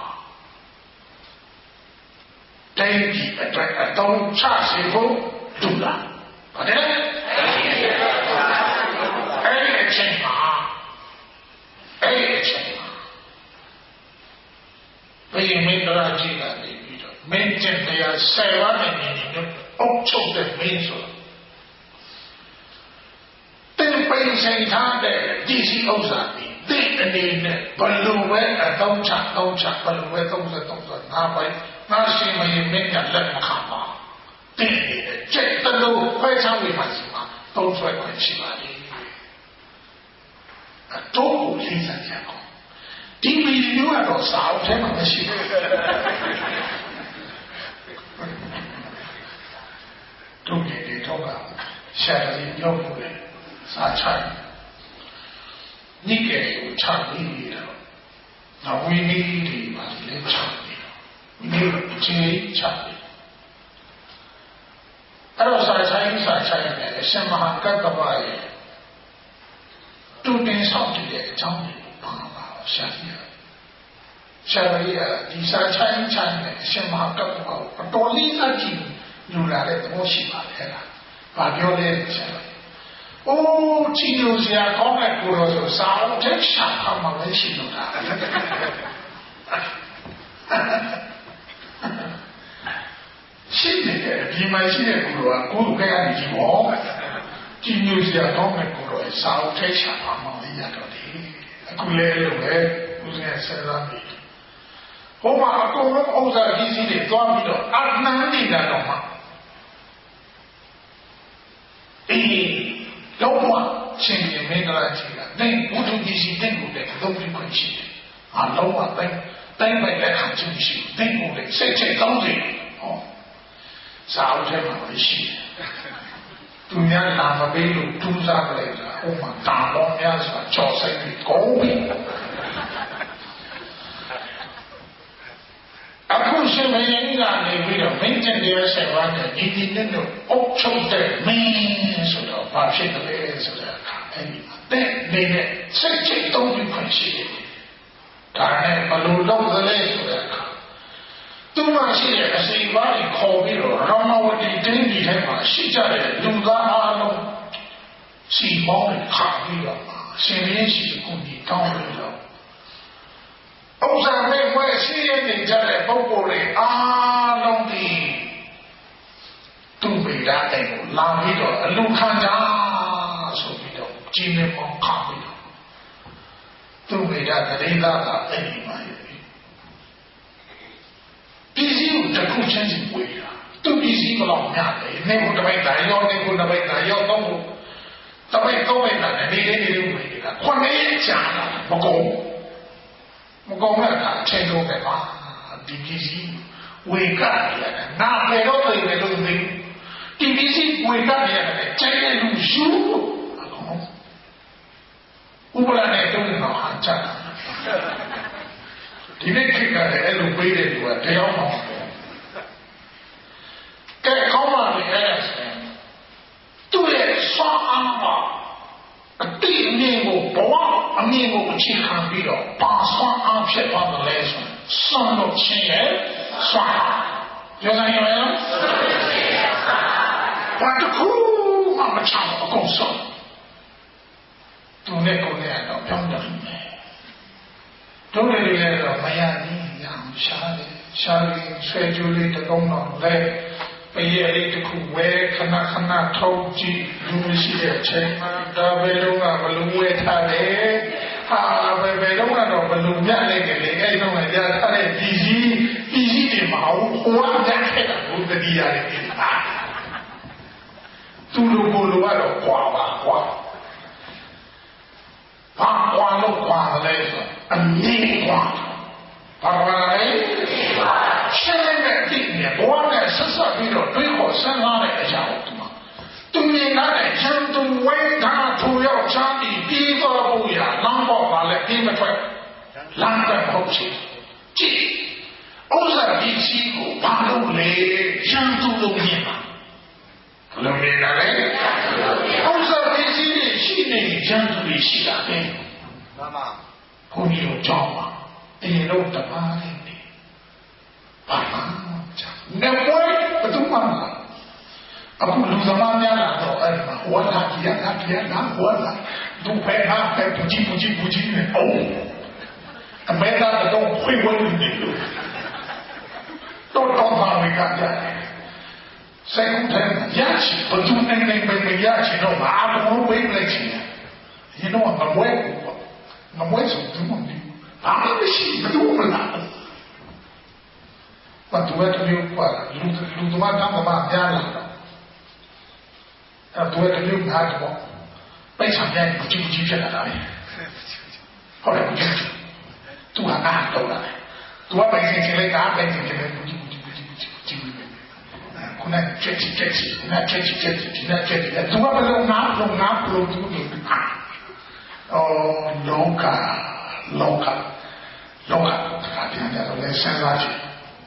ဒိန်းကြီးအတွက်အတော်ချစေဖို့ဒူလာဟုတ်တယ်အဲ့ဒီအချိန်မှာအဲ့ဒီအချိန်မှာဘယ်မင်းတို့ကြီးကနေပြီးတော့မင်းကျင်တရားဆယ်ဝါးနဲ့နေနေတော့အုပ်ချုပ်တဲ့မင်းဆိုတင်ပိန်ဆိုင်ထားတဲ့ဒီစီဥစ္စာဒီတဲ့အနေနဲ့ဘလို့ပဲအတောင်းချတောင်းချဘလို့ပဲသုံးဆက်သုံးဆက်ငါပိုင်ငါရှင်မင်းမင်းကလက်မခံပါတဲ့နေတဲ့ကျက်တလို့ခွဲခြားဝေမှစီမှာသုံးဆွဲခွင့်ရှိပါလေအတော့ကိုလေးစားကြအောင်ဒီမီမျိုးကတော့စာအုပ်ထဲမှာမရှိဘူးတို့ဒီဒီတော့ကရှာတယ်ပြောဖို့လေစာချိုင်နိကေကိုချပြီးတော့နောက်ဝိနည်းတွေပါလေချပြီးတော့ဝိနည်းအချင်းချပြီးအဲ့တော့စာချိုင်စာချိုင်နဲ့အရှင်မဟာကတ္တဗရဲ့တူတင်ဆောင်တဲ့အကြောင်းကိုပါပါရှာပြရှာရည်ဒီစာချိုင်ချိုင်နဲ့အရှင်မဟာကတ္တဗကိုအတော်လေးအကြည့်လူလာတဲ့သဘောရှိပါတယ်လား။ဘာပြောလဲရှာရည်။အိုးချီလို့ဆရာကောင်းတဲ့ကိုယ်တော်ဆိုစာအုပ်ထက်ရှာခါမှမရှိလို့လား။ရှိတယ်ဒီမှာရှိတဲ့ကိုယ်တော်ကကိုယ်ကလည်းဒီဘောချီလို့ဆရာကောင်းတဲ့ကိုယ်တော်စာအုပ်ထက်ရှာခါမှမရတော့တယ်။အခုလဲလို့ပဲဦးဇင်းဆက်လာပြီ။ဟိုမှာအကုန်လုံးဥစ္စာကြီးစီးတွေတွားပြီးတော့အနှမ်းနေတာတော့မှအေးတော့မှရှင်ပြမင်းသားကြီးကတဲ့ဘုဒ္ဓကြီးစီတဲ့ကိုလည်းသုံးပြီးခွင့်ရှိတယ်။အလုံးဝတိုင်းတိုင်းပဲလက်ခံခြင်းရှိတဲ့ကိုလည်းစိတ်ချတောင်းတယ်ဟောစာအုပ်ထဲမှာရှိတယ်။သူများလာမပေးလို့ထူးစားကြတယ်ဟိုမှာတာတော်များစွာကြော်ဆိုင်ပြီးကောင်းပြီအခုရှင်မင်းကြီးကနေပြီးတော့မင်းကျင်တရားဆက်သွားတယ်ဒီဒီနဲ့တော့အုပ်ချုပ်တဲ့မင်းဆိုတော့ဘာဖြစ်လဲဆိုတော့အဲ့ဒီတဲ့နေတဲ့စိတ်ချိတ်တုံးပြီးခွင့်ရှိတယ်ဒါနဲ့ဘလို့လုပ်သလဲဆိုတော့သူမရှိတဲ့အစီအပါးကိုခေါ်ပြီးတော့ရမဝတီတင်းကြီးထဲမှာရှိကြတဲ့လူသားအားလုံးစီပေါင်းခါပြီးတော့ရှင်မင်းရှိကိုဒီတောင်းပြီးတော့ဥစ္စာမဲ့ဝဲရှိရနေကြတဲ့ပုဂ္ဂိုလ်တွေအားလုံးဒီသူ့မိသားတဲ့ကိုလာပြီးတော့အလူခံကြဆိုပြီးတော့ကျင်းနေပေါင်းခါပြီးတော့သူ့မိသားတရေသားကအဲ့ဒီမှာပြည်စည်းကိုတစ်ခုချင်းစီဝေးတာသူ့ပြည်စည်းကလောက်များတယ်နေကိုတစ်ပိုက်တာရောနေကိုတစ်ပိုက်တာရောတော့တစ်ပိုက်တော့ပိုက်တာနေနေနေလို့ဝေးတာခွန်နေကြာတာမကုန်မကောင်းတဲ့အခါအချိန်လုံးပဲပါဒီပစ္စည်းဝေကရတယ်နားလည်းတော့ပြေလို့မင်းဒီပစ္စည်းဝေကရတယ်ကျန်တဲ့လူယူဥပလာနဲ့တုံးတော့ဟာချတာဒီနေ့ခေတ်ကလည်းအဲ့လိုပေးတဲ့လူကတရားမှမဟုတ်ကဲကောင်းပါပြီအဲ့ဒါဆိုရင်သူ့ရဲ့စွမ်းအားကအတိအမြင်ကိုဘဝအမြင်ကိုအခြေခံပြီးတော့ပါစွမ်းအားဖြစ်သွားတယ်လဲဆိုစွမ်းလို့ချင်းရဲ့စွမ်းရောနိုင်ရောဘာတခုမှမချအောင်အကုန်စွမ်းသူနဲ့ကိုယ်နဲ့တော့ပြောင်းတယ်တို့တွေလည်းတော့မရဘူးရအောင်ရှားတယ်ရှားပြီးဆွဲကြိုးလေးတစ်လုံးတော့လဲပရဲ့လေးတစ်ခုဝဲခဏခဏထုတ်ကြည့်လူမရှိတဲ့အချိန်မှာဒါပဲတော့ကဘလုံးဝဲထားတယ်ဟာပဲပဲတော့ကတော့ဘလုံးမြတ်လိုက်တယ်လေအဲ့တော့ကရထားတဲ့ပြည်စည်းပြည်စည်းတွေမဟုတ်ဟိုကမြတ်ခဲ့တာဘုဒ္ဓတရားတွေဟာသူ့လိုကိုလိုကတော့ကွာပါကွာဘာကွာလို့ကွာလဲဆိုအမြင်ကွာဘာကွာလဲရှင်းတဲ့ဒီနေဘဝနဲ့ဆက်ဆက်ပြီးတော့တွေးခေါ်စဉ်းစားတဲ့အရာကိုဒီမှာသူမြင်တဲ့ချမ်းသူဝိဒါထူရောက်ချမ်းပြီးပြီးသွားဖို့ရလမ်းပေါ်ပါလဲပြီးမထွက်လမ်းတဲ့ဟုတ်ချင်ကြည့်ဥစ္စာဒီစီကိုဘာလို့လဲချမ်းသူလို့မြင်ပါဘယ်လိုမြင်တာလဲဥစ္စာဒီစီရှိနေချမ်းသူရှိတာပဲမှန်ပါဘုန်းကြီးတို့ကြောင်းပါတင်လို့တပါးလေးနေဘာမှချမ်းနေပွဲဘယ်သူမှမလားအခုလူသမားများလာတော့အဲ့မှာဝါလာကြီးရတာကြီးရတာဝါလာဒုဖဲဟာဖဲပူကြီးပူကြီးပူကြီးနဲ့အိုးအမေကတော့ခွေးဝင်နေလို့တော့တော့ပါဝေကကြတယ်စိတ်ထဲရရှိဘယ်သူနဲ့နေပဲရရှိတော့မအားဘူးပဲလက်ချင်ရင်းတော့မမွဲဘူးမမွဲဆိုဘူးမဖြစ်ဘာမှမရှိဘူးမလားဘာသူကတည်းကလူလူသမားတောင်းမှများလာတော့အဲ့တော့တည်းကငါတော့ပိတ်ဆောင်ပြန်ပူကြီးပူကြီးဖြစ်လာတာလေဟုတ်တယ်ပူကြီးသူကငါတော့လာတယ်သူကပိတ်ချင်းချင်းလေးကပိတ်ချင်းချင်းလေးပူကြီးပူကြီးပူကြီးပူကြီးပူကြီးခုနကချက်ချစ်ချက်ချစ်နာချက်ချစ်ချက်ချစ်နာချက်ချစ်သူကဘယ်လိုငါလုံးငါလုံးသူလို့အော်လောကလောကလောကဒါပြန်ကြတော့လည်းစဉ်းစားကြည့်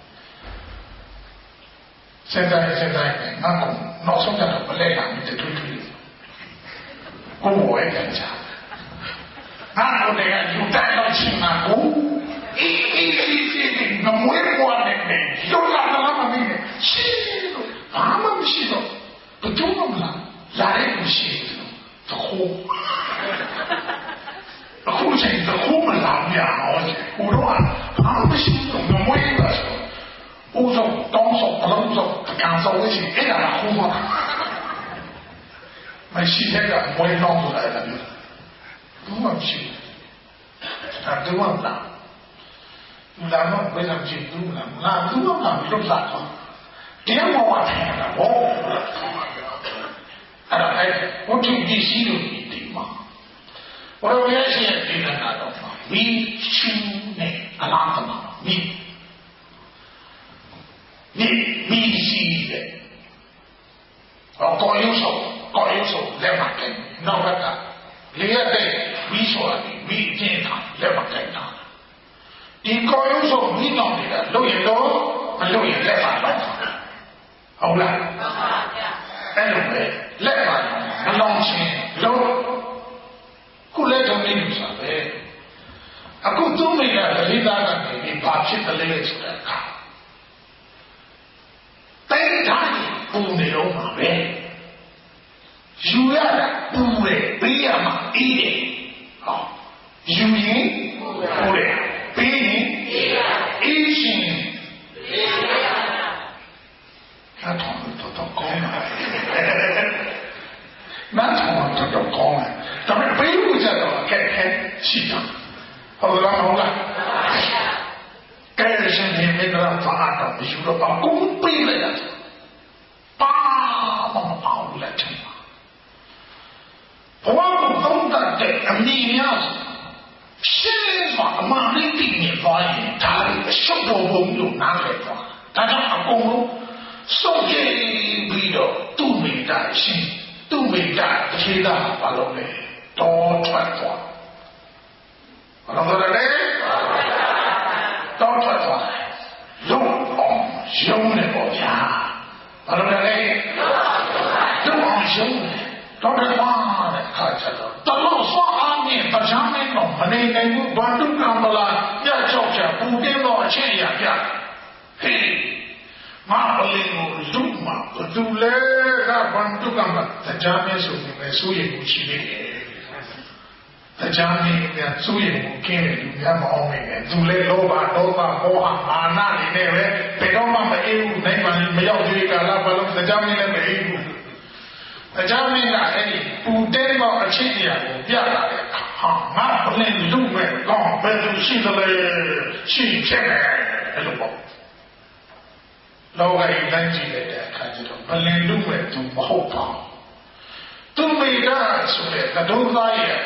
စဉ်းစားစဉ်းစားငါကနောက်ဆုံးတော့မလဲလာတယ်တွေ့တွေ့ကိုယ်ဝဲကြချာငါတို့လည်းယူတဲ့တော့ချင်းမှာကိုအေးအေးအေးအေးငမွေးပေါ်နေတယ်တို့လာလာမမင်းရှိလို့ဘာမှမရှိတော့ဘယ်သူမှမလာလာရဲမရှိဘူးတော့အခုချိန်တော့မလာပြအောင်ဟိုတော့ဘာမှမရှိတော့ငမွေးပါဆိုဦးဆုံးတောင်းဆုံးအလုံးဆုံးကန်ဆုံးဝိရှိအဲ့ဒါကဟိုမှာမရှိတဲ့ကမွေးတော့ဆိုတာအဲ့ဒါမျိုးဘူးမရှိအဲ့ဒါမှမလားလာတော့ဘယ်လိုကြည့်ဘူးလားလာဘူးမှမလားလွတ်လာတော့တရားမဝတ်တယ်ဘောအဲ့ဒါအဲ့ဘုသူဒီစီလို့ဒီမှာဘယ်လိုလဲရှိရင်ဒီနာတော့ဝီချူနဲ့အလားတမမီ你你是的，哦，高有手，高有手来嘛跟，那个的，你也得你说的，你健康来嘛跟他，你高有手你弄的，路也多，路也来嘛弄，好了，哎路呗，来嘛弄，弄钱路，过来从你路上呗，啊，过东北的，你那个你把钱的来出来看。တိုင်းတိုင်းပူနေတော့မှာပဲယူရတာပူတယ်ပေးရမှာအေးတယ်ဟောယူရင်ပူတယ်ပေးရင်အေးရှင်အေးရတာငါတော့တော့တော့ကောင်းတယ်ငါတော့တော့ကောင်းတယ်ဒါပေမဲ့ပေးလို့ကြတော့အခက်အခဲရှိတာဟုတ်လားဟုတ်လားကဲရှင်နေမတော့ဘာတော့ယူတော့အကုန်ပေးလိုက်တာပါမမပေါ့လက်ချင်ပါဘဝကိုသုံးတတ်တဲ့အမြင်များရှင်းစွာအမှန်လေးသိနေသွားရင်ဒါလည်းအရှုပ်တော်ဘုံလို့နားလည်သွားဒါကြောင့်အကုန်လုံးစုပ်ကြည့်ပြီးတော့သူ့မိသားရှိသူ့မိသားအခြေသားဘာလို့လဲတော်ထွက်သွားဘာလို့လဲတော်ထွက်သွားလုံးအောင်ရုံးနေပေါ့ဗျာဘာလို့လဲလုံးအောင်ရုံးတော်တယ်ပါတဲ့ခါကျတော့တလို့ဆောအားနဲ့ပချမ်းနဲ့တော့မနေနိုင်ဘူးဘာတုကံမလားပြတ်ချောက်ချပူတင်းတော့အချင်းရပြဟေးမအလင်းကိုလူမဘသူလဲကဘာတုကံမတရားမဲဆိုနေမယ်ဆိုရင်ကိုရှိနေတယ်တရားမင်းကစိုးရိမ်မှုကင်းတယ်လူများမအောင်နေတယ်သူလည်းလောဘဒေါသမောဟအာနနေနဲ့ပဲဘယ်တော့မှမအေးဘူးနိုင်မှမရောက်သေးကာလပတ်လုံးတရားမင်းလည်းမအေးဘူးတရားမင်းကအဲ့ဒီပူတဲတော့အချင်းတရားကိုပြတာလေဟာငါဘယ်လူမဲ့ကောင်းဘယ်သူရှိသလဲရှိချက်တယ်အဲ့လိုပေါ့လောကကြီးတိုင်းကြည့်လိုက်တဲ့အခါကျတော့ဘယ်လူမဲ့သူမဟုတ်ပါဘူးသူမိတာဆိုတဲ့သဒုသားရဲ့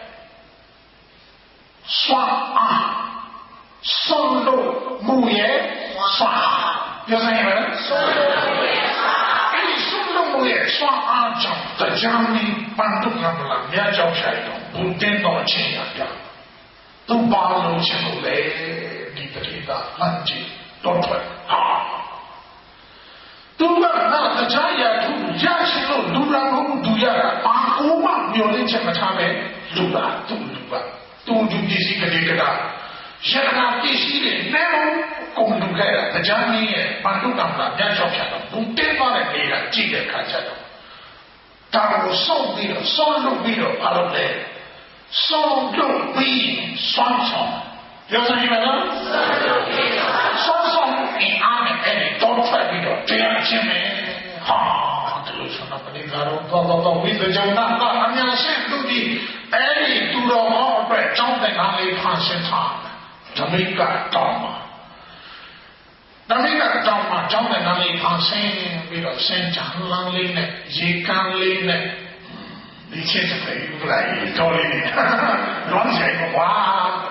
စွမ်းအားဆုံးလို့မှုရဲ့စွမ်းအားပြောစမ်းရမယ်ဆုံးလို့မှုရဲ့စွမ်းအားအဲ့ဒီဆုံးလို့မှုရဲ့စွမ်းအားကြောင့်တရားမင်းပန်တုကမလာမြတ်ကြောင့်ဆိုင်တော့ဘုတင်တော်ချင်းရတာသူပါလို့ချင်းလို့လေဒီပရိသတ်မှန်ကြည့်တော့ထွက်ဟာသူကနာတရားရထုရရှိလို့လူတော်ဘုသူရတာဘာကိုမှမျောလင့်ချက်မထားပဲလူပါသူလူပါသူဒီပစ္စည်းကလေးကရနာပစ္စည်းတွေနဲ့ကုန်လူခဲ့တာတရားမင်းရဲ့ပန်တုကမလာမြတ်ကြောင့်ဆိုင်တော့ဘုတင်သွားတဲ့နေတာကြည့်တဲ့အခါကျတော့တာကိုစောင့်ပြီးတော့စောင့်လို့ပြီးတော့ဘာလို့လဲစောင့်လို့ပြီးစွမ်းဆောင်ပြောစမ်းရမလားစောင့်ဆောင်အင်းအားနဲ့အဲ့ဒီတော့ထွက်ပြီးတော့တရားချင်းပဲဟာဒီလိုဆိုတော့ပဋိကာရောတော့တော့ဝိသကြောင့်နာအများရှိသူဒီအဲ့ဒီသူတော်ဟောအတွက်ကြောင်းတဲ့အားလေးဖန်ဆင်းထားဓမိကတောင်းပါဓမိကတောင်းမှာကြောင်းတဲ့အားလေးဖန်ဆင်းပြီးတော့စင်ကြံလန်းလေးနဲ့ရေကန်းလေးနဲ့ဒီချက်တည်းယူလိုက်တော်လေးနဲ့လောင်းဆိုင်ကွာ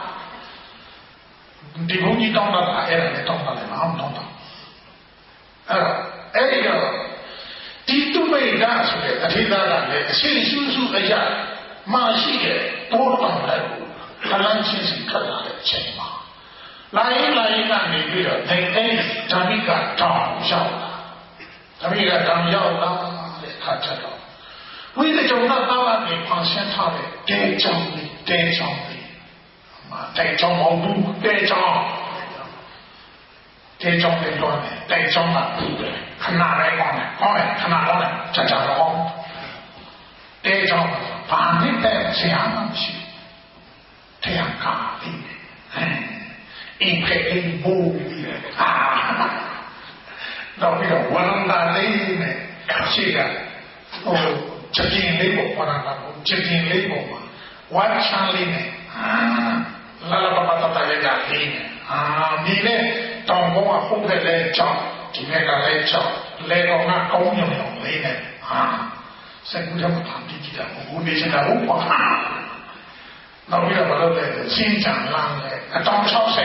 ဒီဘုံကြီးတောင်းတာအဲ့ဒါနဲ့တောင်းတာလည်းမအောင်တောင်းတာအဲ့တော့အဲ့ဒီတော့ဒီတုမိတ်ဒါဆိုတဲ့အထိသားကလည်းအရှိရှုရှုအရာမရှိတဲ့ပေါ်တောင်းတယ်ခလန်းချင်းစီခတ်လာတဲ့အချိန်မှာလာရင်လာရင်ကနေပြီးတော့ဒိန်အိဓမ္မိကတောင်းရောက်လာဓမ္မိကတောင်းရောက်လာတဲ့ခါချက်တော့ဝိသကြုံနာသားကနေဖန်ဆင်းထားတဲ့တဲချောင်းလေးတဲချောင်းလေးမှာတဲချောင်းမဟုတ်ဘူးတဲချောင်းတဲချောင်းလေးတော့တဲချောင်းကဘူးတယ်ခဏလေးကောင်းတယ်ဟောတယ်ခဏကောင်းတယ်ချက်ချက်ကောင်းတဲချောင်းဘာနဲ့တဲဆရာမရှိတဲရကားလေးအင်းဖေးအင်းဘူအာတော့ပြီးတော့ဝန်တာလေးနဲ့ရှိကဟိုချက်ချင်းလေးပေါ့ဘာသာပေါ့ချက်ချင်းလေးပေါ့မှာဝါချမ်းလေးနဲ့အာလာလာပပတတလေးကလေးနဲ့အာဒီနဲ့တောင်ပေါ်မှာပုတ်ခဲ့လဲကြောင်းဒီနေ့ကလည်းကြောင်းလဲတော့ငါကောင်းညုံညုံလေးနဲ့အာစက်ကူရမှာတည်ကြည့်တာဘုရားရှင်ကဘုရားနောက်ပြီးတော့ဘာလို့လဲရှင်းချမ်းလမ်းလဲအတောင်၆၀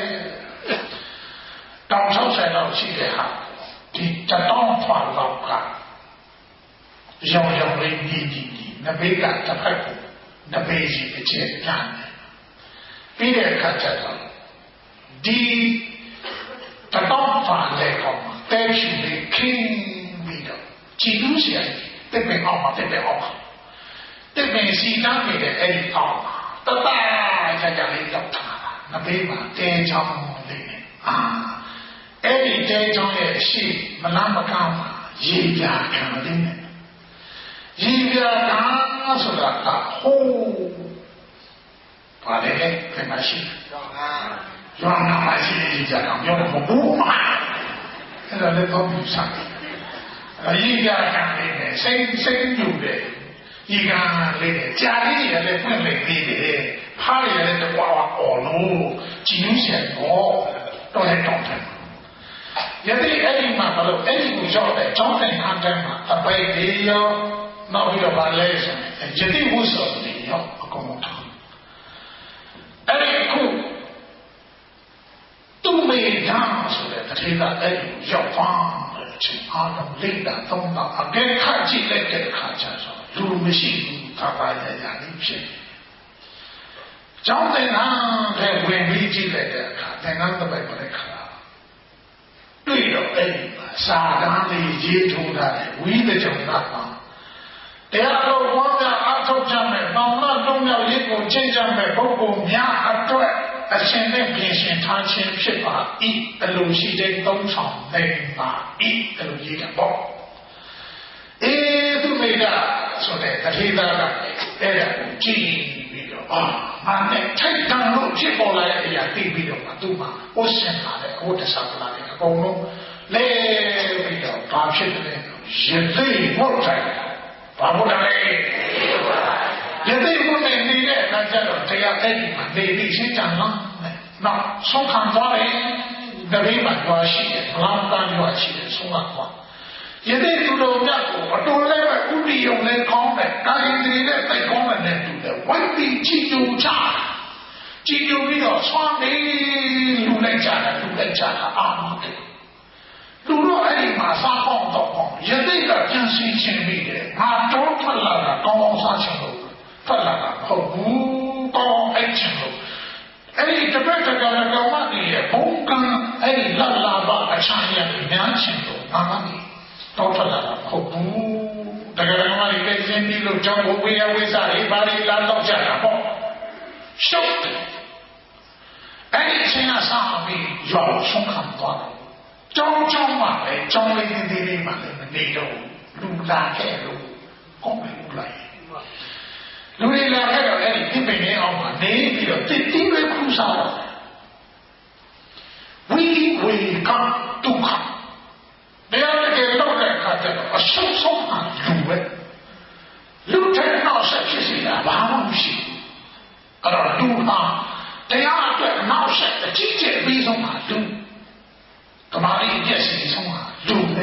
တောင်၆၀လောက်ရှိတဲ့ဟာဒီတတောင်ဖွာလောက်ကရောင်ရောင်လေးညီညီညီနဘေးကတစ်ဖက်ကိုနဘေးကြီးအကျဉ်းပြန်တယ်ပြီးတဲ့အခါကျတော့ဒီတတောင်ဖွာလဲကောင်တဲရှိလေးခင်းပြီးတော့ကြည်လူးเสียတက်ပင်အောင်မှာတက်ပင်အောင်မှာတက်ပင်စီတန်းနေတဲ့အဲ့ဒီအောင်တတရကြလေးတော့ထားတာနဘေးမှာတဲချောင်းလေးနဲ့အာအဲ့ဒီတဲချောင်းရဲ့ရှိမလားမကားမှာရေပြာခံလေးနဲ့ရေပြာခံဆိုတာကဟိုးပါလေခင်ဗျာရှိရောင်းနာမရှိရေပြာခံပြောတော့မဘူးမှာအဲ့ဒါလည်းတော့ဘူးစားရေပြာခံလေးနဲ့စိတ်စိတ်ညူတယ်ဒီကလေးနဲ့ကြာလေးရလည်းဖွင့်လိုက်သေးတယ်ဖားရလည်းတကွာအော်လို့ကြည်နူးဆက်တော့တော့လည်းတောင်းတယ်ယတိအဲ့ဒီမှာဘာလို့အဲ့ဒီကိုရောက်တဲ့ကျောင်းတိုင်ဟန်တန်းမှာအပိုက်လေးရောနောက်ပြီးတော့ဗာလဲဆိုရင်ယတိဝုဆိုတယ်ရောအကုန်လုံးထားအဲ့ဒီခုသူ့မေဒါဆိုတဲ့တတိကအဲ့ဒီရောက်ပါချင်းအားလုံးလေးတာသုံးတာအကဲခတ်ကြည့်လိုက်တဲ့အခါကျတော့လူမရှိဘူးသာပါရရလေးဖြစ်ကျောင်းတိုင်ဟန်တဲ့ဝင်ပြီးကြည့်လိုက်တဲ့အခါသင်္ကန်းတစ်ပိုက်ပဲခါတွေ့တော့အဲ့ဒီစာတန်းလေးရေးထိုးတာလေဝိသကြုံတာပါတရားတော်ဘောင်းများအထောက်ကြမဲ့ပေါင်လာတုံးမြောက်ရေးကိုချိန်ကြမဲ့ပုဂ္ဂိုလ်များအတွက်အရှင်နဲ့ပြင်ရှင်ထားခြင်းဖြစ်ပါဤအလိုရှိတဲ့သုံးဆောင်နေပါဤအလိုရေးတာပေါ့အေးသူမိကဆိုတဲ့တတိသားကအဲ့ဒါကိုကြည့်ပြီးတော့အာမနဲ့ထိုက်တန်လို့ဖြစ်ပေါ်လာတဲ့အရာသိပြီးတော့မှသူ့မှာဟိုရှင်လာတဲ့ဟိုတစားလာတဲ့အကုန်လုံးလဲပြီးတော့ဘာဖြစ်တယ်ရသေးဟုတ်တယ်ဘာလို့လဲရသေးဘုနဲ့နေတဲ့အခါကျတော့တရားအဲ့ဒီမှာနေပြီးရှင်းကြလားနောက်ဆုံးခံသွားတယ်တပည့်မှာကြွားရှိတယ်ဘလားတန်ကြွားရှိတယ်ဆုံးကကွာယနေ့သူတော်မြတ်ကိုအတော်လည်းပဲဥပ္ပိယုံလည်းကောင်းတယ်ကာယင်တွေလည်းသိကောင်းတယ်နဲ့တူတယ်ဝိုက်ပြီးချီညူချချီညူပြီးတော့ဆွမ်းနေလူလိုက်ကြတာလူလိုက်ကြတာအာမတယ်လူတော့အဲ့ဒီမှာစားပေါင်းတော့ပေါင်းယနေ့ကပြန်စီခြင်းပြီးတယ်ငါတော့ထွက်လာတာကောင်းကောင်းစားချင်လို့ထွက်လာတာဟုတ်ဘူးကောင်းအဲ့ချင်လို့အဲ့ဒီတပတ်တကယ်ကောင်းမှဒီဘုံကံအဲ့ဒီလာလာပါအချမ်းရများချင်လို့ငါမနေတော့ထွက်လာတာဟုတ်ဘူးတကယ်ကောင်းမှဒီလက်ချင်းပြီးလို့ကြောင်းဘုံဝေယဝိစာတွေပါဠိလာတော့ကြတာပေါ့ရှုပ်တယ်အဲ့ဒီချင်းကစားပြီးရောဆုံးခံသွားတယ်ကြောင်းကြောင်းမှပဲကြောင်းလေးသေးသေးလေးမှလည်းမနေတော့လူလာခဲ့လို့ကောင်းပြီလိုက်လူတွေလာခဲ့တော့အဲ့ဒီပြပင်လေးအောင်မှာနေပြီးတော့တိတိပဲခူးစားတော့ဝိဝေကဒုက္ခတရားတကယ်တော့တဲ့အခါကျတော့အဆုံးဆုံးမှလူပဲလူတဲ့နောက်ဆက်ဖြစ်စီတာဘာမှမရှိဘူးအဲ့တော့လူဟာတရားအတွက်နောက်ဆက်အကြည့်ကျပြီးဆုံးမှလူကမာရီအကျက်စီဆုံးမှလူပဲ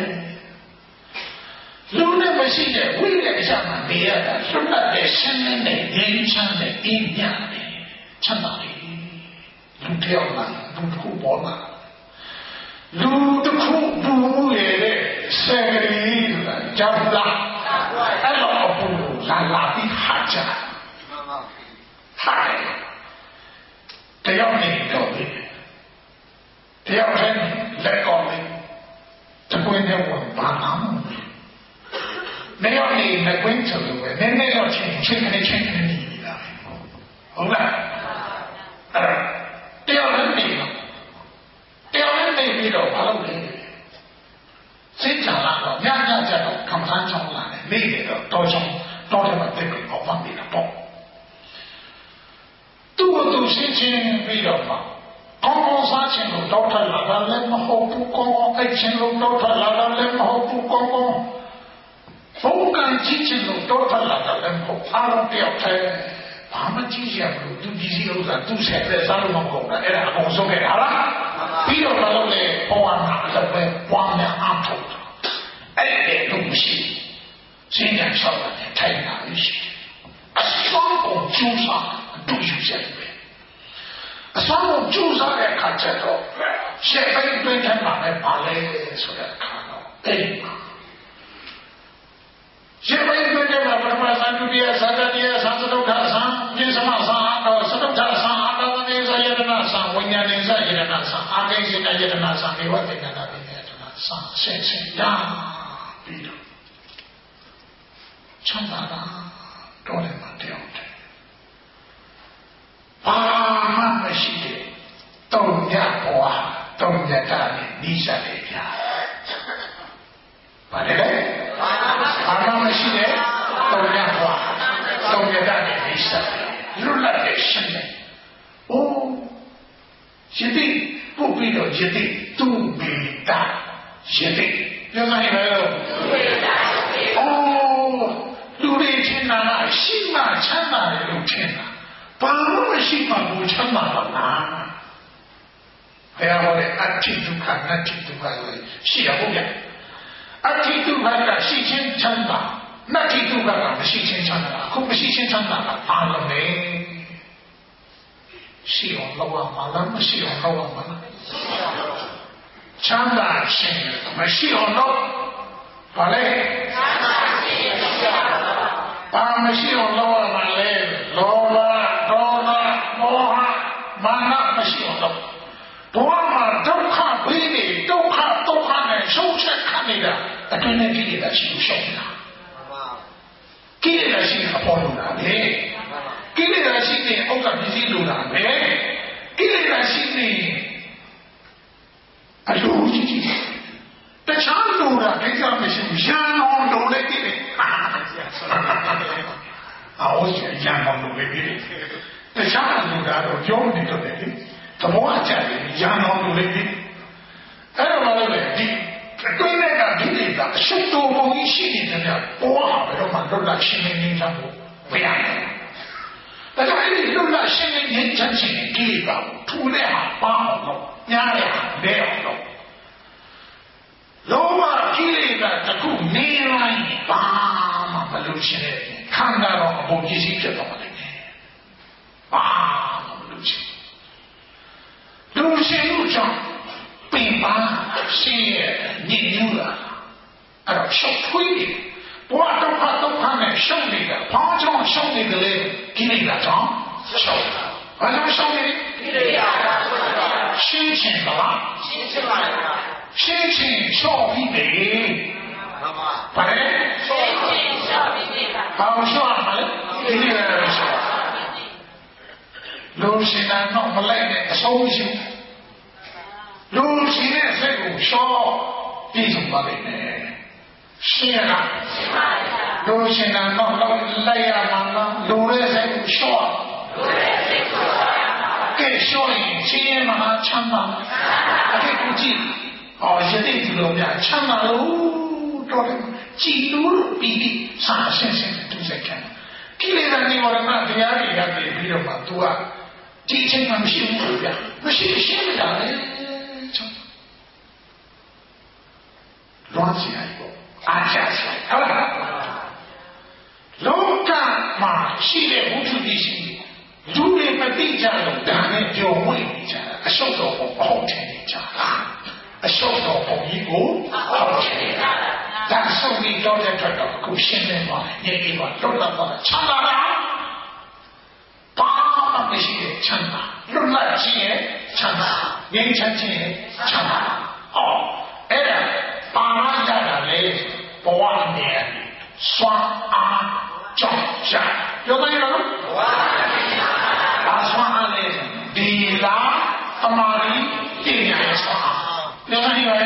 လူနဲ့မရှိတဲ့ဝိရအရာမှာနေရတာလွတ်လပ်တဲ့ရှင်းလင်းတဲ့ငြိမ်းချမ်းတဲ့အေးမြတဲ့ချမ်းသာတယ်လူတယောက်မှာလူတစ်ခုပေါ်မှာလူတစ်ခုဘူမှုရဲ့ဆယ်ကလေးဆိုတာကြောက်လားအဲ့တော့အပူလာလာပြီးဟာကြဟာတယောက်နေတော့ပြီတယောက်ချင်းလက်ကောင်းလေးတပွင့်တဲ့ဝန်ဘာမှမနေရနေမကွင်းချလို့ပဲနည်းနည်းတော့ချင်းချင်းကနေချင်းကနေနေတာဟုတ်လားအဲ့တယောက်လည်းနေတော့တယောက်လည်းနေပြီးတော့ဘာလုပ်လဲစိတ်ချလာတော့ညညကြတော့ခံစားချောင်းလာတယ်နေတယ်တော့တော်ချောင်းတော်တယ်မှာတက်ပြီးအောင်မှနေတာပေါ့သူ့ကိုသူရှင်းချင်းပြီးတော့မှကောင်းကောင်းစားခြင်းလို့တောက်ထလာတာလည်းမဟုတ်ဘူးကောင်းကောင်းအိတ်ခြင်းလို့တောက်ထလာတာလည်းမဟုတ်ဘူးကောင်းကောင်းဘုံကံကြည့်ခြင်းလို့တောက်ထလာတာလည်းမဟုတ်အားလုံးတယောက်တည်းဘာမှကြည့်ရမလို့သူဒီစီဥစ္စာသူဆက်တဲ့စားလို့မကုန်တာအဲ့ဒါအကုန်ဆုံးခဲ့တာဟာလားပြီးတော့ဘာလို့လဲပေါ်ဝါနာလည်းပဲပွားများအားထုတ်အဲ့ဒီလိုမရှိစင်ညာလျှောက်တယ်ထိုင်တာမရှိအစွမ်းကိုကျူးစာတူယူချက်ပဲအစွမ်းကိုကျူးစာတဲ့အခါကျတော့ရှေ့ပိုင်းတွင်ထဲမှာလည်းပါလဲဆိုတဲ့အခါတော့အဲ့ဒီရှေ့ပိုင်းတွင်ထဲမှာပထမသံဒုတိယသံတတိယသံသတုဋ္ဌသံပြင်းစမသံတော့သတုဋ္ဌသံအာတဝနေဇယတနာသံဝိညာဉ်ဇယတနာသံအာကိစိတယတနာသံေဝတေနနာပိယတနာသံဆင်ဆင်ရပြီးတော့ချမ်းသာတာတော်တယ်မှာတယောက်တည်းဘာမှမရှိတဲ့တုံညဘဝတုံညတာနဲ့နိစ္စလေးပြဘာလဲဘာမှမရှိတဲ့တုံညဘဝတုံညတာနဲ့နိစ္စလွတ်လပ်တဲ့ရှင်နဲ့အိုးယတိပုပ္ပိတော့ယတိသူပိတာယတိပြောနိုင်ပါရောအိုးလူတွေထင်တာရှိမှချမ်းသာတယ်လို့ထင်တာဘာမှမရှိမှကိုချမ်းသာပါလားဘယ်ဟောလဲအတ္တိဒုက္ခနတ္တိဒုက္ခလို့ရှိရဖို့ပြအတ္တိဒုက္ခကရှိချင်းချမ်းသာနတ္တိဒုက္ခကမရှိချင်းချမ်းသာအခုမရှိချင်းချမ်းသာကဘာလို့လဲရှိအောင်လောက်အောင်မလားမရှိအောင်လောက်အောင်မလားချမ်းသာခြင်းမရှိအောင်လောက်ဘာလဲချမ်းသာခြင်းဘာမရှိအောင်လောက်အောင်မလဲလောဘဒေါသမောဟမာနမရှိအောင်လောက်ဘဝမှာဒုက္ခဝိနေဒုက္ခဒုက္ခနဲ့ရှုံးချက်ခံနေတာအတွင်းနဲ့ကိလေသာရှိလို့ရှုံးနေတာကိလေသာရှိအပေါ်လို့လားလေကိလေသာရှိတဲ့အောက်ကပစ္စည်းလို့လားပဲကိလေသာရှိနေအလိုကြီးကြီးတခြားလို့လားကိစ္စမရှိဘူးရန်အောင်လို့လည်းကိလေသာအော်ရန်အောင်လို့လည်းကိလေသာတခြားလို့ကတော့ပြောနေတော့တယ်သဘောအကျတယ်ရန်အောင်လို့လည်းကိအဲ့တော့လည်းဒီအတွင်းကကိလေသာအရှုပ်တော်ပုံကြီးရှိနေတဲ့ပေါ်ဟာဘယ်တော့မှလွတ်လပ်ရှင်းလင်းနေချမ်းဖို့မရဘူးဒါကြောင့်အဲ့ဒီလွတ်လပ်ရှင်းလင်းနေချမ်းခြင်းကိလေသာကိုထူတဲ့ဟာပါအောင်လို့ညားတဲ့ဟာလဲအောင်လို့လောဘကိလေသာတစ်ခုရှင်တဲ့ခန္ဓာတော်အပေါ်ပစ္စည်းဖြစ်သွားတယ်ဘာမှမလို့ရှင်လူရှင်တို့ကြောင့်ပင်ပန်းရှင်ရဲ့ညစ်ညူးလာအဲ့တော့ရှုပ်ထွေးတယ်ဘဝဒုက္ခဒုက္ခနဲ့ရှုပ်နေတာဘာကြောင့်ရှုပ်နေကြလဲကိလေသာကြောင့်ရှုပ်တာဘာကြောင့်ရှုပ်နေကိလေသာရှင်းချင်ပါလားရှင်းချင်ပါလားရှင်းချင်ရှော့ပြီးတယ်မှန်ပါဘာလဲရှင်းချင်ရှော့ပြီးတယ်ဘာလို့ရှော့ရမလဲကိလေသာရှော့လူရှင်တာတော့မလိုက်နဲ့အဆုံးရှိလူရှင်တဲ့စိတ်ကိုရှော့ပြီးဆုံးပါလိမ့်မယ်ရှင်းရလားရှင်းပါဗျာလူရှင်တာတော့လိုက်ရမှာလားလူရဲ့စိတ်ကိုရှော့လူရဲ့စိတ်ကိုရှော့ရမှာကဲရှော့ရင်ရှင်းရမှာချမ်းသာအဲ့ဒီကြည့်အော်ယနေ့ဒီလိုများချမ်းသာလို့တော့ကြည်လို့ပြီးပြီးစာရှင်းရှင်းတူစက်ခံကိလေသာတွေဝရဏတရားတွေရတယ်ပြီးတော့မှ तू ကဒီအချိန်မှမရှိဘူးဗျာမရှိရှင်းနေတာလေချမ်းလွန်စီလိုက်ပေါ့အားချဆိုင်ဟုတ်လားလောကမှာရှိတဲ့ဝိသုဒ္ဓိရှိလူတွေမသိကြလို့ဒါနဲ့ကြော်ဝဲနေကြတာအရှုပ်တော်ကိုအဟုတ်ထင်နေကြတာအရှုပ်တော်ပုံကြီးကိုအဟုတ်ထင်နေကြတာဒါဆုံးပြီးတော့တဲ့အတွက်တော့ကိုရှင်းနေပါညေပါတော့တော့ချမ်းသာတာဘာမှမရှိတဲ့ချမ်းသာလွတ်လပ်ခြင်းရဲ့ချမ်းသာငြိမ်းချမ်းခြင်းရဲ့ချမ်းသာဟောအဲ့ဒါပါရရတာလေဘဝနဲ့စွမ်းအားကြောင့်ရှာပြောတယ်နော်ဘဝနဲ့စွမ်းအားလေဒီလားသမာဓိပညာရဲ့စွမ်းအားပြောတယ်နော်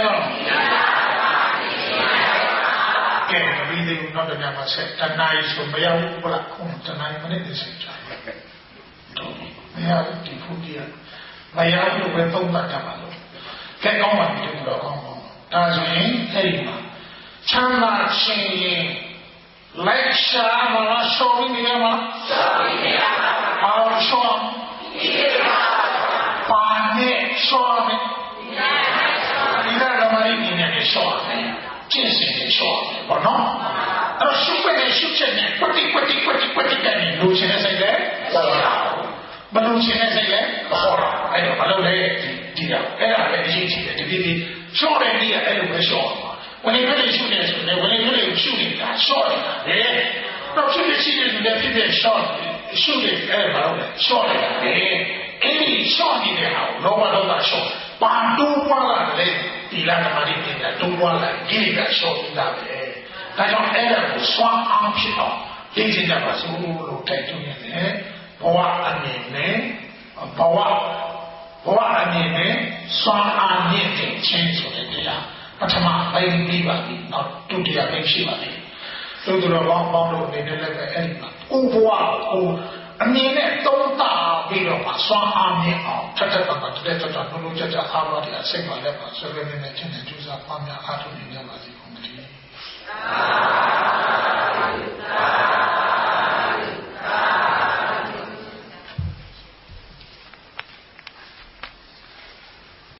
ကဲဒီဒီတော့ကြမှာဆက်တဏှာကြီးဆိုမရောက်ဘူးလားခုတဏှာကြီးမနဲ့သိချာတော့မရဒီဖူးကြီးမရဘူးပဲသုံးပတ်တာပါလို့ကဲကောင်းပါပြီတော့ကောင်းပါဒါဆိုရင်အဲ့ဒီမှာချမ်းသာခြင်းရင်လိုက်ရှာမလားရှော်ပြီးနေမှာရှော်ပြီးနေမှာအောင်ရှော်ဒီမှာပါနဲ့ရှော်မယ်ဒီကရမရီနေနဲ့ရှော်မယ်ကျင့်စဉ်နဲ့ရှော်မယ်ဘောနော်အဲ့တော့ရှုပ်ပဲရှုပ်ချက်နဲ့ပတိပတိပတိပတိကနေလိုချင်တဲ့စိတ်လဲပေါ်လာဘလို့ချင်တဲ့စိတ်လဲပေါ်လာအဲ့တော့ဘလို့လဲဒီတော့အဲ့ဒါပဲအရေးကြီးတယ်ဒီဒီရှော့တဲ့နေ့အဲ့လိုပဲရှော့ဝင်နေတယ်ရှုနေဆိုတယ်ဝင်နေတယ်ရှုနေတာရှော့နေတာလေတော့ဖြစ်ဖြစ်ရှိနေတဲ့ဖြစ်ဖြစ်ရှော့ရှုနေအဲ့ဘာလို့လဲရှော့နေတာလေအဲ့ဒီရှော့နေတဲ့ဟာကိုလောဘဒေါသရှော့ပါတိုးပွားလာတယ်ဒီလာသမာဓိတင်တာတိုးပွားလာဒီကရှော့နေတာပဲဒါကြောင့်အဲ့ဒါကိုစွမ်းအားဖြစ်အောင်သိချင်ကြပါစို့လို့တိုက်တွန်းရတယ်ဘဝအနေနဲ့ဘဝဘဝအနေနဲ့စွမ်းအားမြင့်တဲ့ခြင်းဆိုတဲ့တရားပထမပိုင်းပြီးပါပြီနောက်ဒုတိယပိုင်းရှိပါလိမ့်သို့တော်ဘောင်းပေါင်းလို့အနေနဲ့လည်းပဲအဲ့ဒီမှာကိုဘဝကိုအမြင်နဲ့သုံးသပြီးတော့မှစွမ်းအားမြင့်အောင်ထက်ထက်ပါပါတက်တက်တက်ဘလို့ကြကြအားပါတဲ့အစိတ်ပါလည်းပါဆွေးနွေးနေခြင်းနဲ့ကြိုးစားပါများအားထုတ်နေကြပါစေကုန်သတည်း